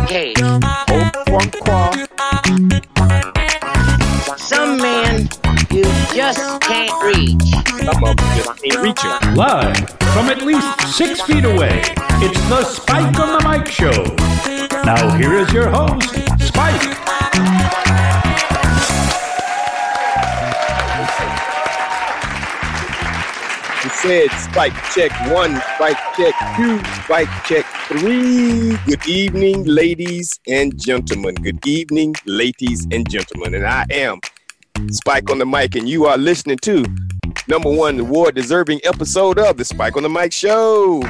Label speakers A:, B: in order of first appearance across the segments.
A: Hey, some men you just can't reach.
B: Some of them just can't reach them.
C: Live from at least 6 feet away, it's the Spike on the Mic Show. Now here is your host, Spike.
B: He said spike check 1, spike check 2, spike check 3. Good evening, ladies and gentlemen. Good evening, ladies and gentlemen. And I am Spike on the Mic, and you are listening to #1 award-deserving episode of the Spike on the Mic Show.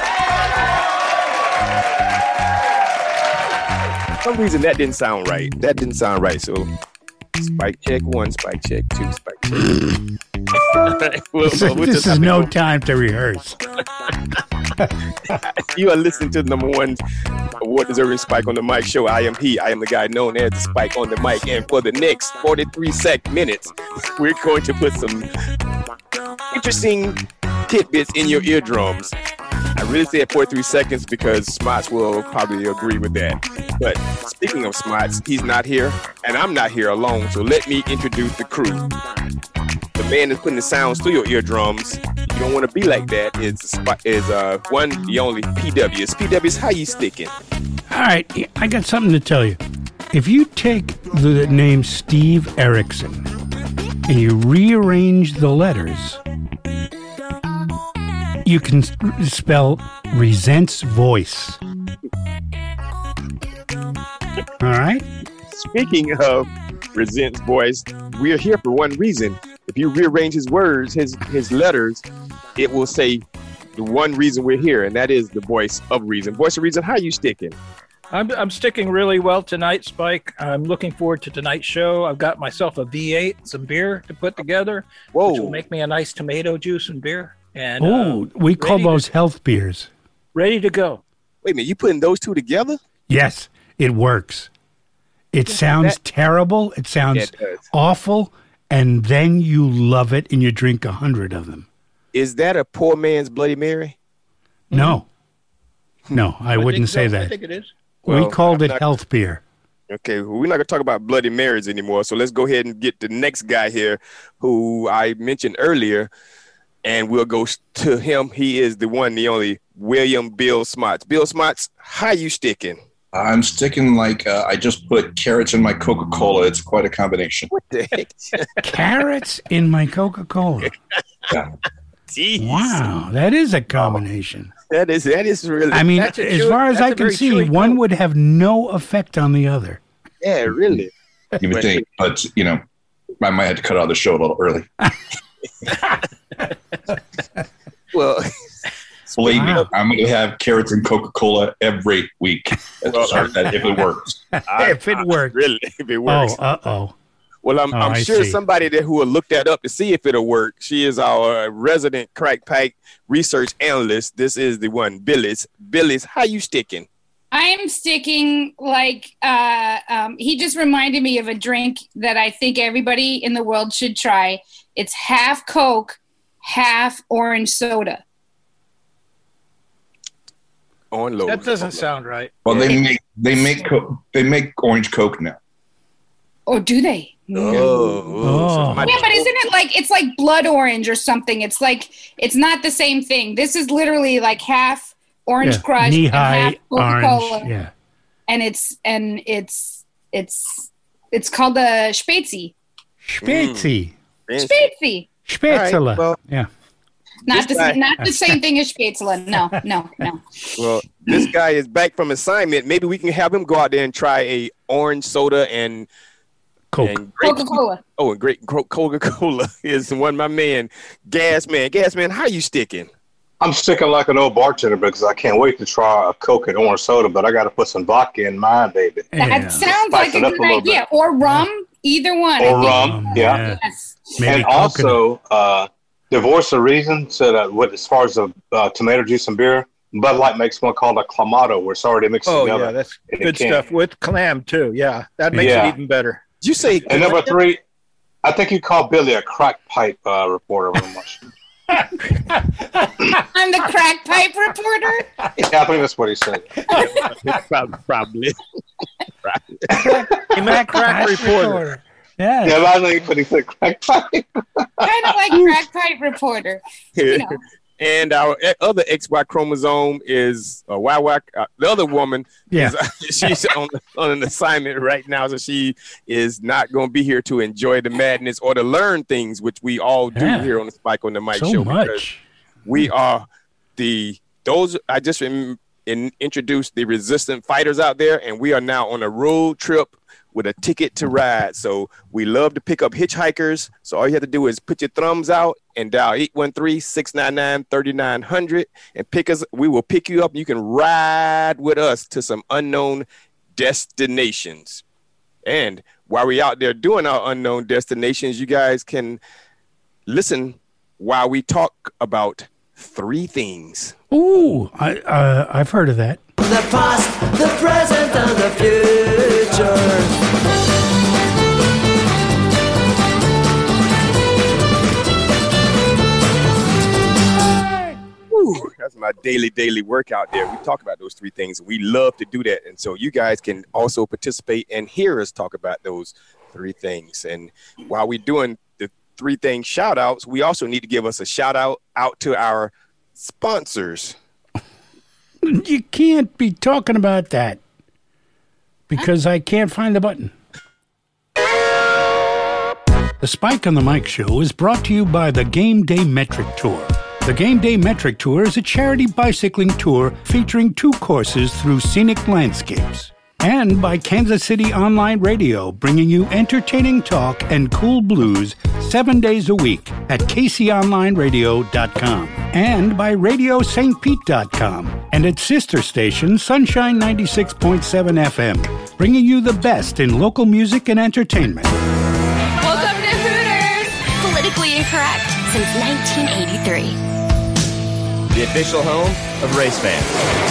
B: For some reason, that didn't sound right. So, spike check 1, spike check 2, spike check 3.
C: This is no time to rehearse.
B: You are listening to the #1 award-deserving Spike on the Mic Show. I am the guy known as the Spike on the Mic. And for the next 43 minutes, we're going to put some interesting tidbits in your eardrums. I really said 43 seconds because Smots will probably agree with that. But speaking of Smots, he's not here, and I'm not here alone. So let me introduce the crew. The man that's putting the sounds through your eardrums. You don't want to be like that. Is one, the only PWs. PWs, how you sticking?
C: All right, I got something to tell you. If you take the name Steve Erickson and you rearrange the letters, you can spell resents voice. All right?
B: Speaking of resents voice, we are here for one reason. If you rearrange his words, his letters, it will say the one reason we're here, and that is the voice of reason. Voice of reason, how you sticking?
D: I'm sticking really well tonight, Spike. I'm looking forward to tonight's show. I've got myself a V8, some beer to put together, which will make me a nice tomato juice and beer. And
C: we call those health beers.
D: Ready to go.
B: Wait a minute, you putting those two together?
C: Yes, it works. It sounds terrible. It sounds awful. And then you love it and you drink 100 of them.
B: Is that a poor man's Bloody Mary?
C: No. No, I wouldn't say that.
D: I think it is.
C: We called it health beer.
B: Okay, well, we're not going to talk about Bloody Marys anymore. So let's go ahead and get the next guy here who I mentioned earlier. And we'll go to him. He is the one, the only William Bill Smots. Bill Smots, how you sticking?
E: I'm sticking like I just put carrots in my Coca-Cola. It's quite a combination.
B: What the heck?
C: Carrots in my Coca-Cola.
E: Yeah.
B: Jeez.
C: Wow, that is a combination.
B: That is really.
C: I mean, as far as I can see, one would have no effect on the other.
B: Yeah, really.
E: You would think, but, I might have to cut out the show a little early.
B: Well,
E: believe me, I'm going to have carrots and Coca-Cola every week. If it works.
C: If it works.
B: Really, if it works. Well, I'm sure somebody there who will look that up to see if it'll work. She is our resident crack pipe research analyst. This is the one, Billis. Billis, how you sticking?
F: I'm sticking like he just reminded me of a drink that I think everybody in the world should try. It's half Coke, half orange soda.
D: That doesn't sound right.
E: Well, they make orange Coke now.
F: Oh, do they?
B: Oh.
F: Yeah, but isn't it like it's like blood orange or something? It's not the same thing. This is literally like half Orange Crush and half Coca-Cola.
C: Orange, yeah.
F: And it's called the Spätzle.
C: Spätzle.
F: Spätzle.
C: Spätzle.
B: Right, well,
C: yeah.
F: Not the same thing as Spätzle. No.
B: Well, this guy is back from assignment. Maybe we can have him go out there and try a orange soda and
C: Coke.
B: And
F: Coca-Cola.
B: Oh, and great Coca-Cola is one. My man, Gas Man, how you sticking?
G: I'm sticking like an old bartender because I can't wait to try a Coke and orange soda, but I got to put some vodka in mine, baby.
F: That sounds like a good idea. Or rum, either one.
G: Or rum, yeah.
F: Yes.
G: And also, the voice of reason said as far as the tomato juice and beer, Bud Light makes one called a Clamato, where it's already mixed together.
D: Oh, yeah, that's good stuff with clam, too. Yeah, that makes it even better.
B: Did you say?
G: And number 3, I think you called Billy a crack pipe reporter.
F: I'm the crack pipe reporter.
G: Yeah, I think that's what he said.
B: Probably.
D: Crack reporter.
C: Yeah.
G: Yeah, but I think he said crack pipe.
F: Kind of like crack pipe reporter. You know.
B: And our other XY chromosome is YY. The other woman, she's on an assignment right now, so she is not going to be here to enjoy the madness or to learn things, which we all do here on the Spike on the Mic show. Because we are I just introduced the resistant fighters out there, and we are now on a road trip with a ticket to ride. So we love to pick up hitchhikers. So all you have to do is put your thumbs out and dial 813-699-3900 and pick us. We will pick you up. You can ride with us to some unknown destinations. And while we're out there doing our unknown destinations, you guys can listen while we talk about 3 things.
C: Ooh, I've heard of that.
H: The past, the present, and the future.
B: That's my daily workout there. We talk about those 3 things. We love to do that. And so you guys can also participate and hear us talk about those 3 things. And while we're doing the 3 things shout outs, we also need to give us a shout out to our sponsors.
C: You can't be talking about that because I can't find the button. The Spike on the Mic show is brought to you by the Game Day Metric Tour. The Game Day Metric Tour is a charity bicycling tour featuring 2 courses through scenic landscapes. And by Kansas City Online Radio, bringing you entertaining talk and cool blues 7 days a week at KCOnlineradio.com. And by RadioSt. and its sister station, Sunshine 96.7 FM, bringing you the best in local music and entertainment.
I: Welcome to Hooters! Politically incorrect since 1983.
J: The official home of race fans.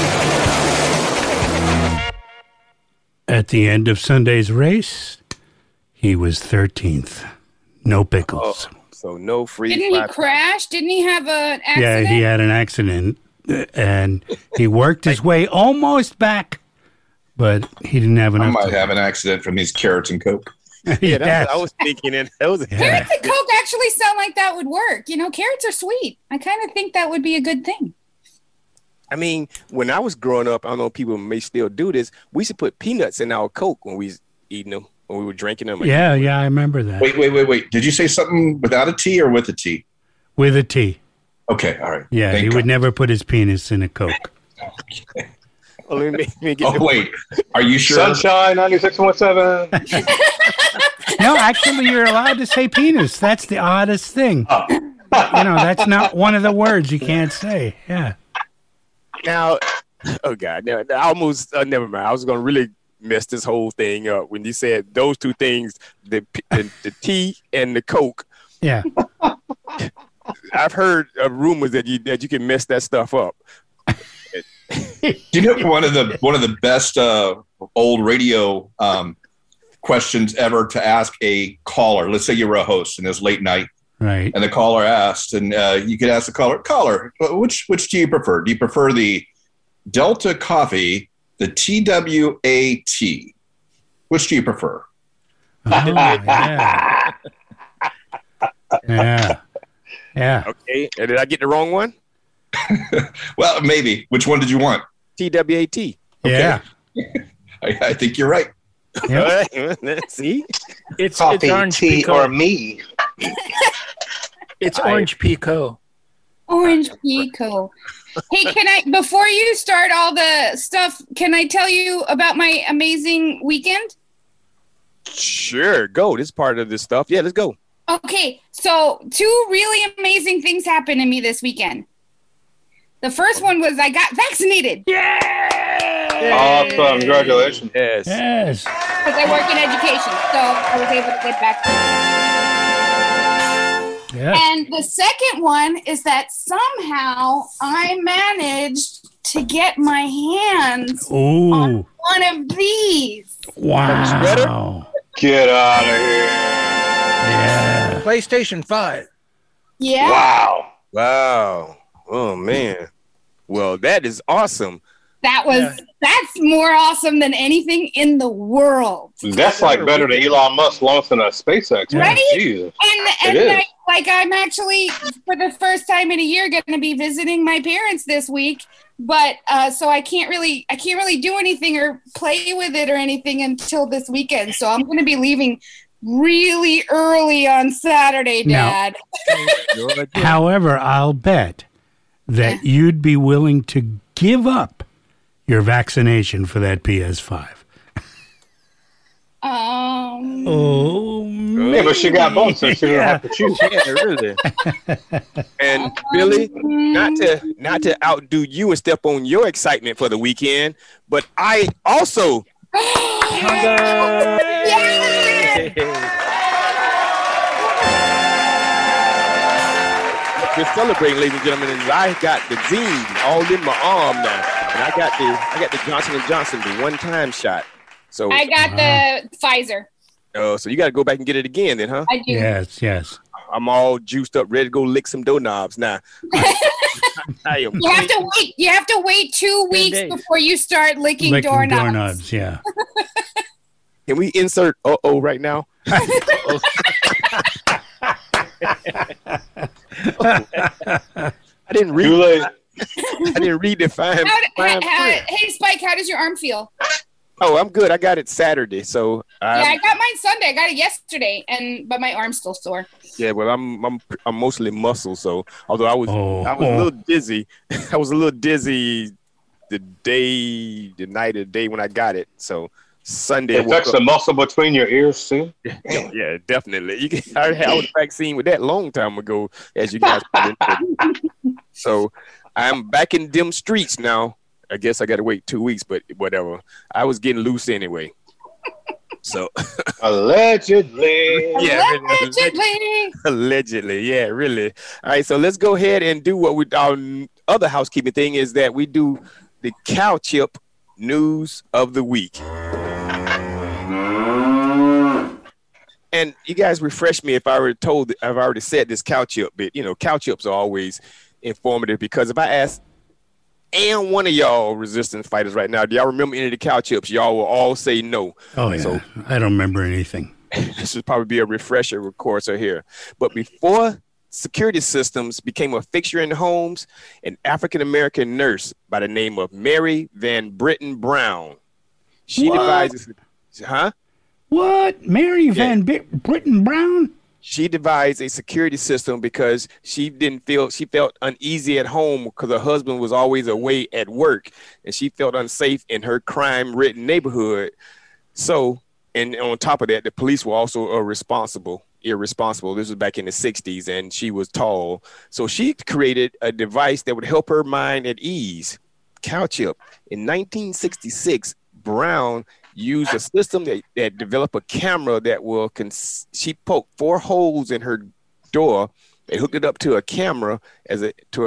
C: At the end of Sunday's race, he was 13th. No pickles.
B: Oh, so no free.
F: Didn't he crash? Didn't he have an accident?
C: Yeah, he had an accident, and he worked his way almost back, but he didn't have enough.
E: I might have an accident from these carrots and Coke.
B: Yeah, that's what I was thinking. Carrots
F: and Coke actually sound like that would work. You know, carrots are sweet. I kind of think that would be a good thing.
B: I mean, when I was growing up, I don't know if people may still do this. We used to put peanuts in our Coke when we was eating them, when we were drinking them.
C: Yeah, I remember that.
E: Wait. Did you say something without a T or with a T?
C: With a T.
E: Okay, all right.
C: Yeah, he would never put his penis in a Coke.
E: Okay.
B: Well, let me get
E: wait. Are you sure?
G: Sunshine 96.7.
C: No, actually, you're allowed to say penis. That's the oddest thing.
E: Oh.
C: That's not one of the words you can't say. Yeah.
B: Now, oh God, no, I almost never mind. I was going to really mess this whole thing up when you said those 2 things, the tea and the Coke.
C: Yeah,
B: I've heard rumors that you can mess that stuff up.
E: You know, one of the best old radio questions ever to ask a caller. Let's say you were a host and it was late night.
C: right.
E: And the caller asked, and you could ask the caller, which do you prefer? Do you prefer the Delta coffee, the TWAT? Which do you prefer?
C: Oh, yeah. Yeah.
B: Okay. Did I get the wrong one?
E: Well, maybe. Which one did you want?
B: TWAT.
E: Okay.
C: Yeah.
E: I think you're right.
B: Let's see.
D: It's
G: Orange
D: tea
G: Pico. Or me.
D: It's Orange Pico.
F: Orange Pico. Hey, before you start all the stuff, can I tell you about my amazing weekend?
B: Sure. Go. This is part of this stuff. Yeah, let's go.
F: Okay, so 2 really amazing things happened to me this weekend. The first one was I got vaccinated.
C: Yay!
G: Awesome. Congratulations.
B: Yes.
F: Because I work in education, so I was able to get vaccinated.
C: Yes.
F: And the second one is that somehow I managed to get my hands on one of these.
C: Wow.
G: Get out of here.
C: Yeah.
D: PlayStation 5.
F: Yeah.
G: Wow.
B: Wow. Oh man. Well, that is awesome.
F: That's more awesome than anything in the world.
G: That's like better than Elon Musk launching a SpaceX,
F: right?
G: Jesus.
F: And I'm actually for the first time in a year going to be visiting my parents this week, but so I can't really do anything or play with it or anything until this weekend. So I'm going to be leaving really early on Saturday, Dad.
C: However, I'll bet that you'd be willing to give up your vaccination for that PS5. Oh, man.
G: Yeah, but she got both, so she didn't have to choose.
B: Yeah, really. And Billy, not to outdo you and step on your excitement for the weekend, but I also we're celebrating, ladies and gentlemen, and I got the zine all in my arm now, and I got the Johnson & Johnson, the one-time shot. So
F: I got the Pfizer.
B: Oh, so you got to go back and get it again, then, huh?
F: I do.
C: Yes.
B: I'm all juiced up, ready to go lick some doorknobs now. I am.
F: You have to wait 2 weeks before you start licking doorknobs.
C: Yeah.
B: Can we insert right now? I didn't read. I didn't read the fine.
F: Hey, Spike, how does your arm feel?
B: Oh, I'm good. I got it Saturday, so
F: I got mine Sunday. I got it yesterday, but my arm's still sore.
B: Yeah, well, I'm mostly muscle, so although I was a little dizzy. I was a little dizzy the night of the day when I got it. So Sunday
G: it affects the muscle between your ears too.
B: Yeah, definitely. I was vaccine with that long time ago, as you guys probably know. So I'm back in them streets now. I guess I got to wait 2 weeks, but whatever. I was getting loose anyway. So
G: allegedly.
B: Allegedly. Yeah, really. All right, so let's go ahead and do what our other housekeeping thing is that we do the cow chip news of the week. And you guys refresh me if I were told I've already said this cow chip bit. You know, cow chips are always informative because if I ask and one of y'all resistance fighters right now, do y'all remember any of the cow chips? Y'all will all say no.
C: Oh, yeah. So, I don't remember anything.
B: This would probably be a refresher, of course, here. But before security systems became a fixture in homes, an African-American nurse by the name of Mary Van Brittan Brown. She devised... Huh?
C: What? Mary Van Brittan Brown?
B: She devised a security system because she felt uneasy at home because her husband was always away at work and she felt unsafe in her crime-ridden neighborhood. So, and on top of that, the police were also irresponsible. This was back in the 60s and she was tall. So she created a device that would help her mind at ease. Cow chip. In 1966, Brown used a system that developed a camera that will she poked 4 holes in her door and hooked it up to a camera as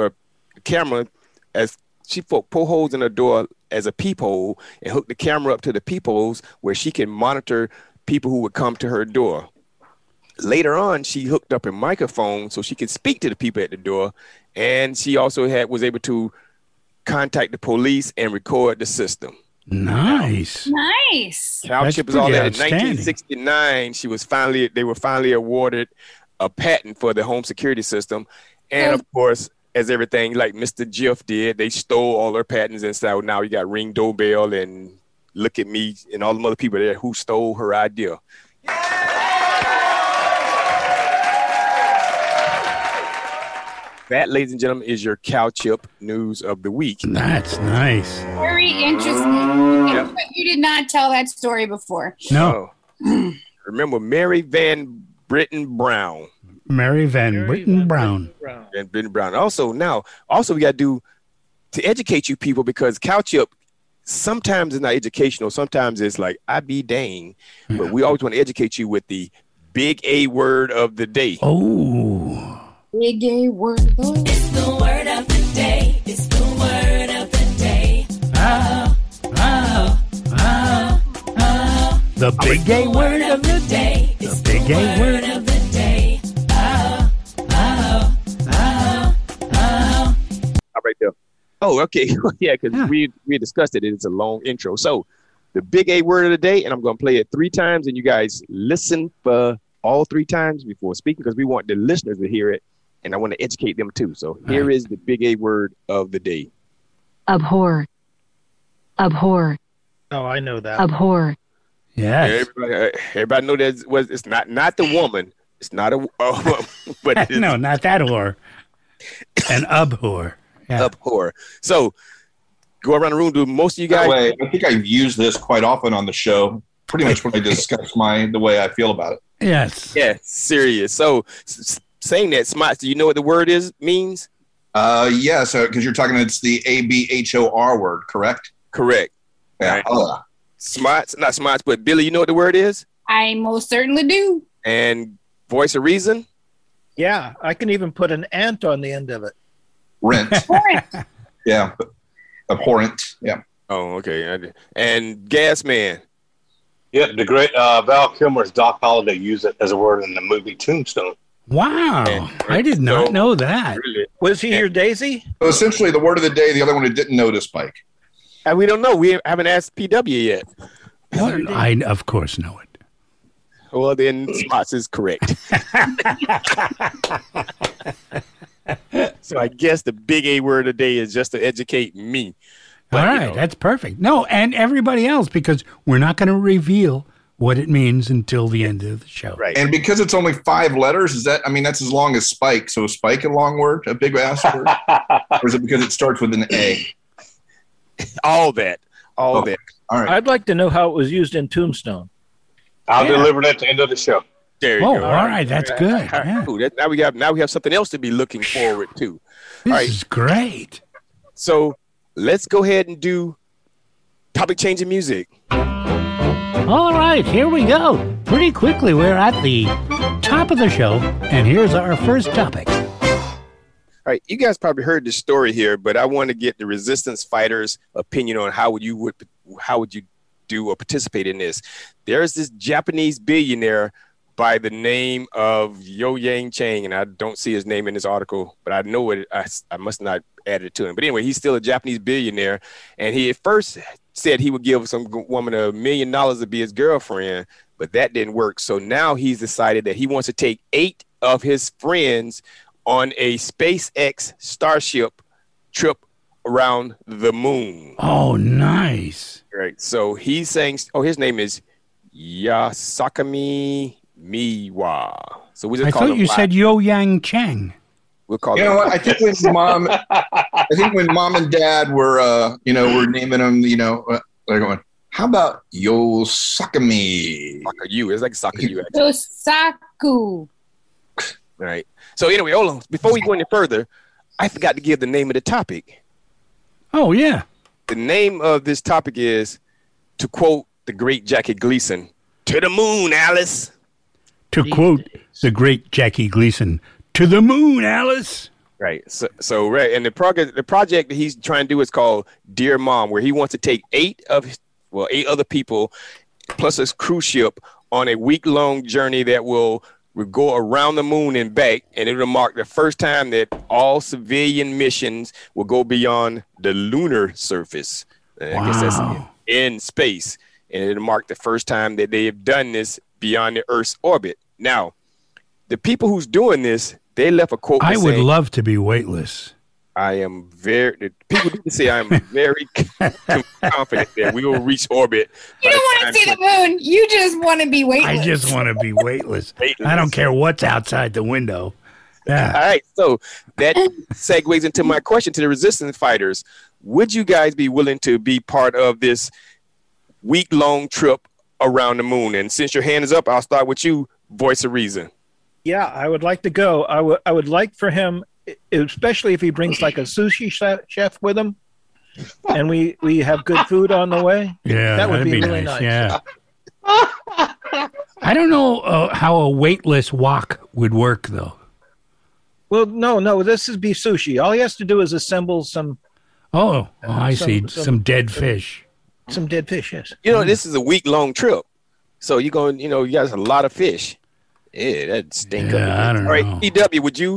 B: she poked 4 holes in her door as a peephole and hooked the camera up to the peepholes where she can monitor people who would come to her door. Later on, she hooked up a microphone so she could speak to the people at the door, and she also was able to contact the police and record the system.
C: Nice.
B: Cow chip is all that. In 1969, they were finally awarded a patent for the home security system. And of course, as everything like Mr. Jiff did, they stole all their patents and so now you got Ring Doorbell and Look at Me and all the other people there who stole her idea. That, ladies and gentlemen, is your cow chip news of the week.
C: That's nice.
F: Very interesting. Yep. You did not tell that story before.
C: No.
B: Remember, Mary Van Brittan Brown.
C: Mary Van Brittan Brown.
B: Van Brittan Brown. Also, we got to do to educate you people because cow chip sometimes is not educational. Sometimes it's like, I be dang. But we always want to educate you with the big A word of the day.
C: Oh.
F: Big A word.
H: It's the word of the day. It's the word of the day.
C: The big A word of the day. The big A word of the day.
B: Oh, okay. Yeah, because we discussed it. It's a long intro. So the big A word of the day, and I'm going to play it 3 times, and you guys listen for all 3 times before speaking because we want the listeners to hear it, and I want to educate them too. So here is the big A word of the day.
K: Abhor. Abhor.
D: Oh, I know that.
K: Abhor.
C: Yes.
B: Everybody know that it's not the woman. It's not a but it's,
C: no, not that whore. An abhor. Yeah.
B: Abhor. So go around the room. Do most of you guys?
E: By the way, I think I've used this quite often on the show. Pretty much when I discuss the way I feel about it.
C: Yes.
B: Yeah, serious. So saying that, Smots, do you know what the word means?
E: Yeah. So because you're talking, it's the ABHOR word, correct?
B: Correct.
E: Yeah.
B: Right. Smots, not Smots, but Billy, you know what the word is?
F: I most certainly do.
B: And Voice of Reason?
D: Yeah, I can even put an ant on the end of it.
E: Rent. Yeah. Abhorrent. Yeah.
B: Oh, okay. And Gas Man.
G: Yeah, the great Val Kilmer's Doc Holliday used it as a word in the movie Tombstone.
C: Wow. I did not know that.
B: Really?
D: Was he your Daisy?
E: So essentially, the word of the day, the other one who didn't notice, Spike.
B: And we don't know. We haven't asked PW yet.
C: Well, I, of course, know it.
B: Well, then Smots is correct. So I guess the big A word of the day is just to educate me. But,
C: all right, that's perfect. No, and everybody else, because we're not going to reveal what it means until the end of the show.
B: Right.
E: And because it's only 5 letters, that's as long as Spike. So is Spike a long word, a big ass word? Or is it because it starts with an A?
B: All that. All that.
E: All right.
D: I'd like to know how it was used in Tombstone.
G: I'll deliver that at the end of the show.
B: There you
C: Oh,
B: go.
C: all right, that's good. Yeah.
B: Ooh, now we have something else to be looking forward to.
C: This is great.
B: So let's go ahead and do topic changing music.
C: All right, here we go. Pretty quickly, we're at the top of the show, and here's our first topic.
B: All right, you guys probably heard this story here, but I want to get the resistance fighters' opinion on how would you do or participate in this. There's this Japanese billionaire by the name of Yo Yang Chang, and I don't see his name in this article, but I know it. I must not add it to him. But anyway, he's still a Japanese billionaire, and he at first said he would give some woman $1 million to be his girlfriend, but that didn't work. So now he's decided that he wants to take 8 of his friends on a SpaceX Starship trip around the moon.
C: Oh, nice.
B: Right. So he's saying, his name is Yasakami Miwa. So we just
C: I
B: call him
C: thought you said Yo Yang Chang.
B: We'll call
E: You
B: him.
E: know what? I think when mom and dad were, were naming them, they're going, how about Yosakami?
B: Soccer you. It's like soccer you. Actually.
F: Yosaku.
B: Right. So anyway, hold on. Before we go any further, I forgot to give the name of the topic.
C: Oh, yeah.
B: The name of this topic is, to quote the great Jackie Gleason, "To the moon, Alice."
C: To quote the great Jackie Gleason, "To the moon, Alice."
B: Right. So right. And the project that he's trying to do is called Dear Mom, where he wants to take 8 other people plus a cruise ship on a week-long journey that will go around the moon and back, and it will mark the first time that all civilian missions will go beyond the lunar surface. I guess that's in space, and it'll mark the first time that they have done this beyond the Earth's orbit. Now, the people who's doing this, they left a quote.
C: I would love to be weightless.
B: People do say I'm very confident that we will reach orbit.
F: You don't want to see the moon. You just want to be weightless.
C: I just want to be weightless. I don't care what's outside the window. Yeah.
B: All right. So that segues into my question to the resistance fighters. Would you guys be willing to be part of this week-long trip around the moon? And since your hand is up, I'll start with you, Voice of Reason.
D: Yeah, I would like to go. I would like for him, especially if he brings like a sushi chef with him, and we have good food on the way.
C: Yeah,
D: that would
C: that'd
D: be really nice.
C: Yeah. I don't know how a weightless wok would work, though.
D: Well, no, this is be sushi. All he has to do is assemble some.
C: Oh, I see. Some dead fish.
D: Some dead fish, yes.
B: This is a week-long trip, so you're going. You got a lot of fish. Yeah, that stink.
C: Yeah, I don't know.
B: All right, PW, would you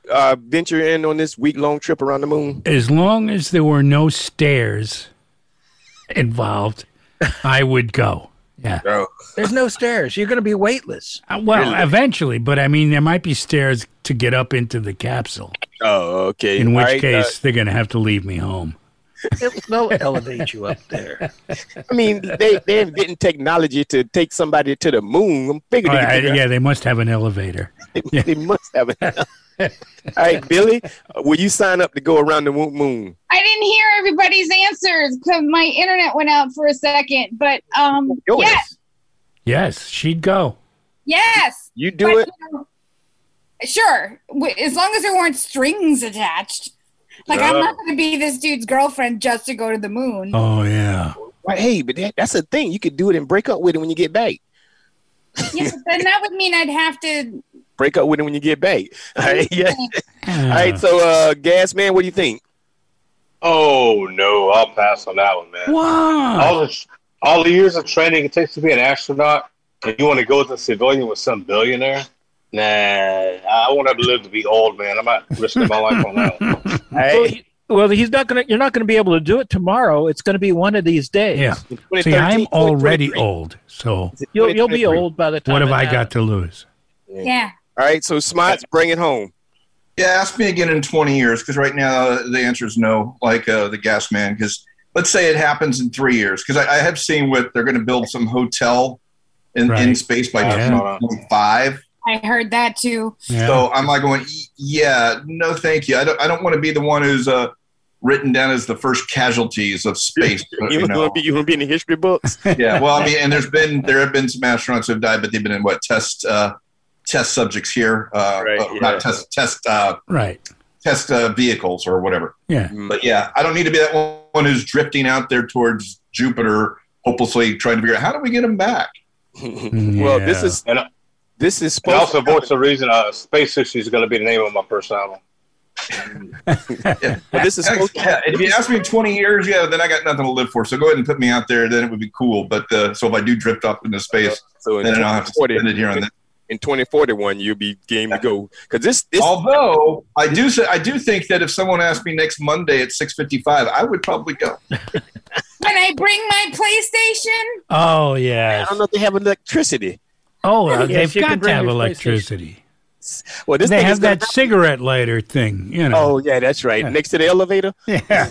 B: venture in on this week-long trip around the moon?
C: As long as there were no stairs involved, I would go. Yeah.
B: Oh.
D: There's no stairs. You're going to be weightless.
C: Well, eventually, but I mean, there might be stairs to get up into the capsule.
B: Oh, okay.
C: In which case, they're going to have to leave me home.
D: They'll elevate you up there.
B: I mean, they're getting technology to take somebody to the moon. I'm figuring.
C: Yeah, they must have an elevator.
B: They must have an elevator. All right, Billy, will you sign up to go around the moon?
F: I didn't hear everybody's answers because my internet went out for a second. But yes.
C: Yes, she'd go.
F: Yes.
B: You do it?
F: Sure. As long as there weren't strings attached. Like, I'm not going to be this dude's girlfriend just to go to the moon.
C: Oh, yeah.
B: Well, hey, but that's a thing. You could do it and break up with it when you get back.
F: Yeah, but then that would mean I'd have to
B: break up with it when you get back. All right, yeah. All right, so Gas Man, what do you think?
G: Oh no, I'll pass on that one, man.
C: Wow.
G: All the years of training it takes to be an astronaut, and you want to go as a civilian with some billionaire? Nah, I won't have to live to be old, man. I'm not risking my life on that one.
B: Hey.
D: Well, you're not going to be able to do it tomorrow. It's going to be one of these days.
C: Yeah. See, I'm already old, so
D: you'll be old by the time.
C: What have I got to lose?
F: Yeah.
B: All right, so Smots, bring it home.
E: Yeah, ask me again in 20 years, because right now the answer is no, like the Gas Man. Because let's say it happens in 3 years, because I have seen what they're going to build some hotel in space by 2025.
F: I heard that too.
C: Yeah.
E: So I'm like going, yeah, no, thank you. I don't want to be the one who's written down as the first casualties of space.
B: You want to be in the history books?
E: Yeah, well, I mean, and there have been some astronauts who have died, but they've been in test subjects here, not test vehicles or whatever.
C: Yeah,
E: but yeah, I don't need to be that one who's drifting out there towards Jupiter, hopelessly trying to figure out how do we get them back.
B: Well, this is supposed.
G: And also, voice the reason Space Issue is going to be the name of my first album.
E: Yeah. Well, this is if you ask me in 20 years, then I got nothing to live for. So go ahead and put me out there. Then it would be cool. But so if I do drift off into space, then I don't have to spend it here on that.
B: In 2041, you'll be game to go. Because this.
E: Although I do think that if someone asked me next Monday at 6:55, I would probably go.
F: Can I bring my PlayStation?
C: Oh yeah.
B: I don't know if they have electricity.
C: Oh,
D: yes,
C: they've got to have electricity.
B: Well,
C: they have that cigarette lighter thing, you know.
B: Oh, yeah, that's right. Yeah. Next to the elevator?
C: Yeah.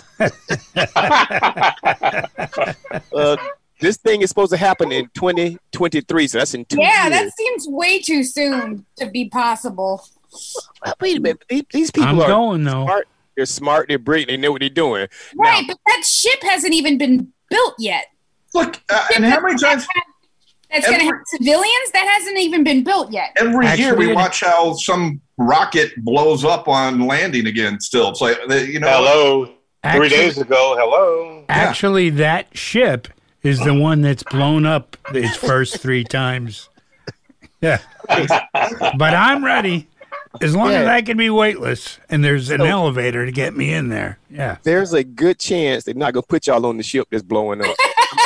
B: This thing is supposed to happen in 2023, so that's in 2 years.
F: Yeah, that seems way too soon to be possible.
B: Wait a minute. These people
C: I'm
B: are
C: going, though.
B: smart. They're smart. They're brilliant. They know what they're doing.
F: Right, but that ship hasn't even been built yet.
E: Look, and how many times...
F: That's going to have civilians? That hasn't even been built yet.
E: Every year we watch how some rocket blows up on landing again still. It's like,
G: Hello. 3 days ago, hello.
C: Actually, that ship is the one that's blown up its first 3 times. Yeah. But I'm ready. As long as I can be weightless and there's an elevator to get me in there. Yeah.
B: There's a good chance they're not going to put y'all on the ship that's blowing up.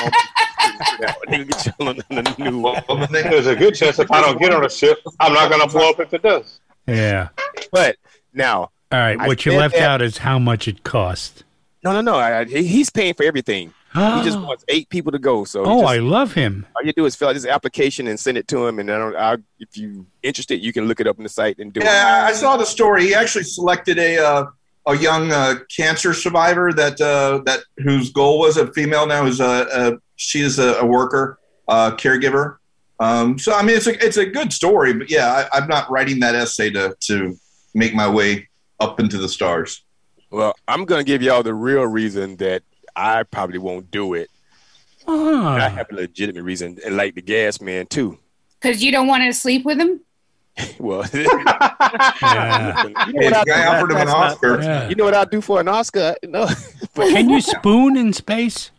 G: There's a good chance if I don't get on a ship, I'm not going to blow up if it does.
C: Yeah.
B: But now.
C: All right. What you left out is how much it cost.
B: No. He's paying for everything. He just wants 8 people to go. So
C: I love him.
B: All you do is fill out his application and send it to him. And if you're interested, you can look it up on the site and do it.
E: Yeah, I saw the story. He actually selected a young cancer survivor that whose goal was a female. Now she is a worker, caregiver. So I mean, it's a good story. But yeah, I'm not writing that essay to make my way up into the stars.
B: Well, I'm going to give y'all the real reason that I probably won't do it. I have a legitimate reason, and like the Gas Man too.
F: Because you don't want to sleep with him?
B: Well,
E: you know what I offered him an Oscar.
B: You know what I'll do for an Oscar? No.
C: Can you spoon in space?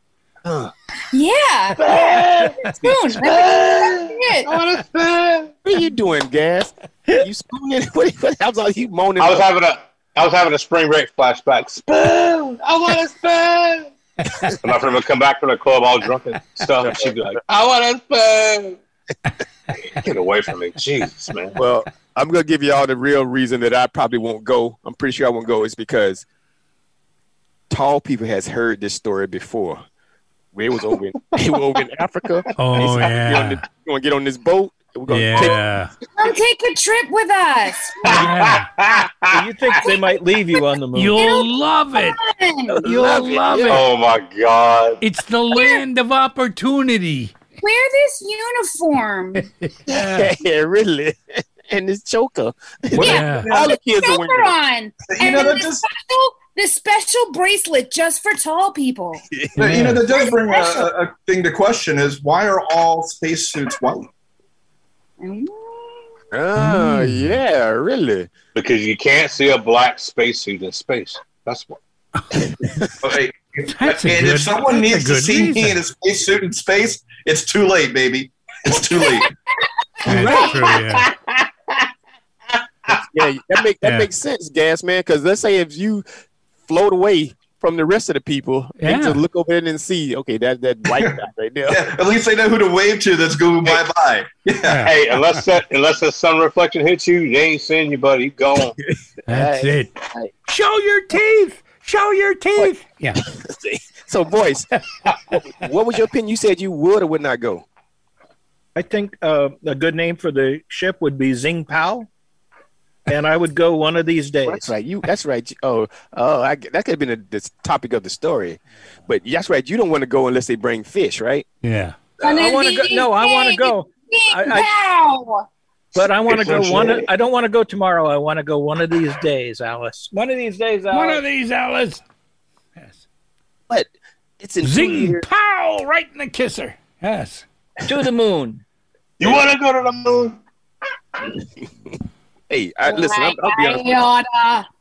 F: Yeah. Spoon.
G: I want to spoon.
B: What are you doing, Gas? You spooning? What how's you moaning?
G: I was having a spring break flashback. Spoon! I want to spoon! And my friend would come back from the club all drunk and stuff, and she'd be like, I want to spoon! Get away from me. Jesus, man.
B: Well, I'm gonna give you all the real reason that I probably won't go. I'm pretty sure I won't go. Is because tall people has heard this story before. Where it was over in Africa.
C: Oh yeah.
B: We're gonna get on this boat. We're gonna
F: Come take a trip with us.
D: So you think they might leave you on the moon?
C: You'll love it. You'll love it.
G: Oh my God!
C: It's the land of opportunity.
F: Wear this uniform.
B: yeah, really. And this choker.
F: Yeah,
B: all the kids are
F: choker on.
E: You know,
F: And the special bracelet just for tall people.
E: But, you know, that does bring a thing to question: is why are all spacesuits white?
B: Oh, yeah, really?
G: Because you can't see a black spacesuit in space. That's what.
E: Okay. And if someone needs to see me in a spacesuit in space, it's too late, baby. It's too late.
C: That's true, yeah.
B: Yeah, that makes sense, Gas Man. Because let's say if you float away from the rest of the people and just look over there and see, okay, that white guy right there.
E: Yeah, at least they know who to wave to. That's going bye-bye. Yeah.
G: Hey, unless that sun reflection hits you, they ain't seeing you, buddy. You gone.
C: That's it. Show your teeth. Show your teeth. Yeah.
B: So, boys, what was your opinion? You said you would or would not go.
D: I think a good name for the ship would be Zing Pao, and I would go one of these days.
B: That's right. That's right. That could have been the topic of the story, but that's right. You don't want to go unless they bring fish, right?
C: Yeah.
D: I want to go. No, I want to go. But I want to go one. I don't want to go tomorrow. I want to go one of these days, Alice. One of these days, Alice.
C: One of these, Alice. Yes.
B: But it's in
C: Zing Pow right in the kisser. Yes.
D: To the moon.
G: You want to go to the moon?
B: Hey, listen. I'll be honest.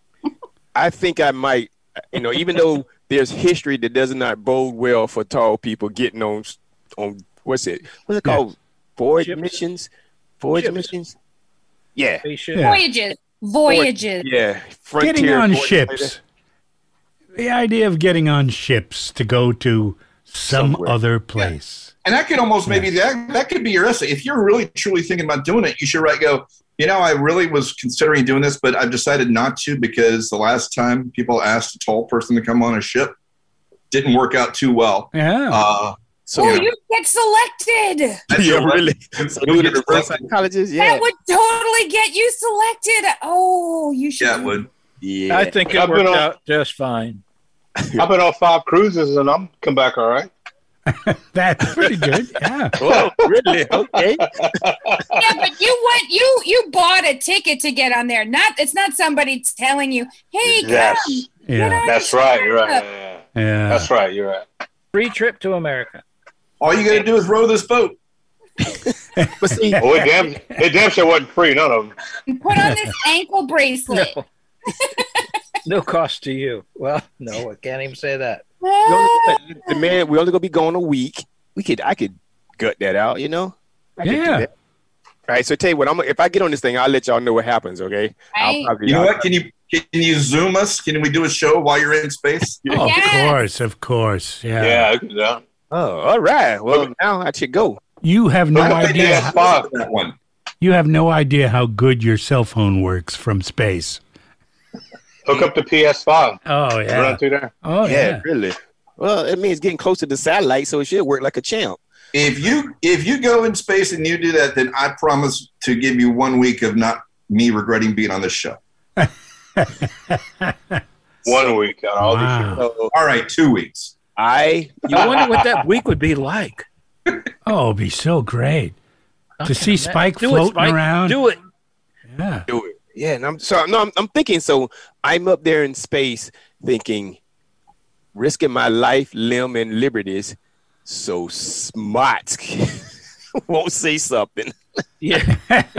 B: I think I might. You know, even though there's history that does not bode well for tall people getting on what's it called? Voyage missions. Voyage missions? Yeah.
F: Voyages.
B: Yeah.
C: Getting on ships. The idea of getting on ships to go to some other place.
E: And that could almost maybe that could be your essay. If you're really truly thinking about doing it, you should I really was considering doing this, but I've decided not to because the last time people asked a tall person to come on a ship didn't work out too well.
C: Yeah.
F: You get selected.
B: Yeah, really. So you the reverse psychologist? Yeah.
F: That would totally get you selected. Oh, you should.
E: Yeah, it would.
B: Yeah.
D: I think it worked out just fine.
G: I've been on 5 cruises and I'm come back all right.
C: That's pretty good. Yeah.
B: Well, really? Okay.
F: Yeah, but you bought a ticket to get on there. It's not somebody telling you, hey, come.
C: Yeah.
G: That's right. You're right. Yeah. That's right. You're right.
D: Free trip to America.
E: All you got to do is row this boat.
B: But see,
G: it damn sure wasn't free. None of them.
F: Put on this ankle bracelet.
D: No cost to you. Well, no, I can't even say that.
B: the man, we only gonna be going a week. I could gut that out, you know.
C: Yeah.
B: All right. So tell you what, if I get on this thing, I'll let y'all know what happens. Okay.
E: You know what? Can you Zoom us? Can we do a show while you're in space?
C: Of course. Yeah.
G: Yeah.
B: Oh, all right. Well, now I should go.
C: You have no idea.
E: That one.
C: You have no idea how good your cell phone works from space.
G: Hook up the PS5.
C: Oh, yeah.
G: Run through there.
C: Oh, yeah.
B: Really. Well, it means getting close to the satellite, so it should work like a champ.
E: If you go in space and you do that, then I promise to give you 1 week of not me regretting being on this show.
G: 1 week.
E: All right, 2 weeks.
D: You wonder what that week would be like.
C: Oh, it'd be so great to see Spike floating around.
D: Do it.
C: Yeah.
B: Do it. Yeah, and I'm thinking. So I'm up there in space, thinking, risking my life, limb, and liberties, so smart won't say something.
D: Yeah.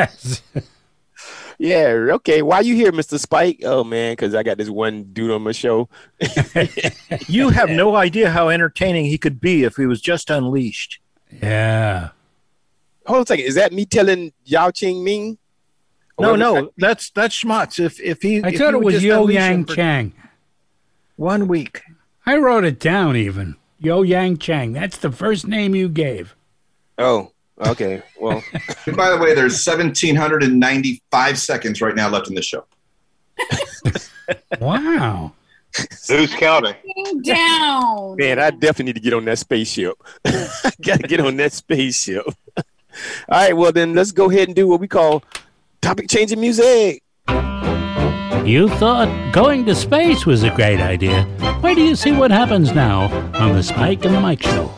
B: Yeah. Okay. Why you here, Mr. Spike? Oh man, because I got this one dude on my show.
D: You have no idea how entertaining he could be if he was just unleashed.
C: Yeah.
B: Hold on a second. Is that me telling Yao Ching Ming?
D: No, that's Schmutz.
C: I thought it was Yo Yang Chang.
D: 1 week.
C: I wrote it down even. Yo Yang Chang. That's the first name you gave.
B: Oh, Okay, well.
E: And by the way, there's 1,795 seconds right now left in the show.
C: Wow.
G: Who's counting?
F: Down.
B: Man, I definitely need to get on that spaceship. I got to get on that spaceship. All right, well, then let's go ahead and do what we call topic changing music.
C: You thought going to space was a great idea. Wait till you see what happens now on the Spike and the Mike Show.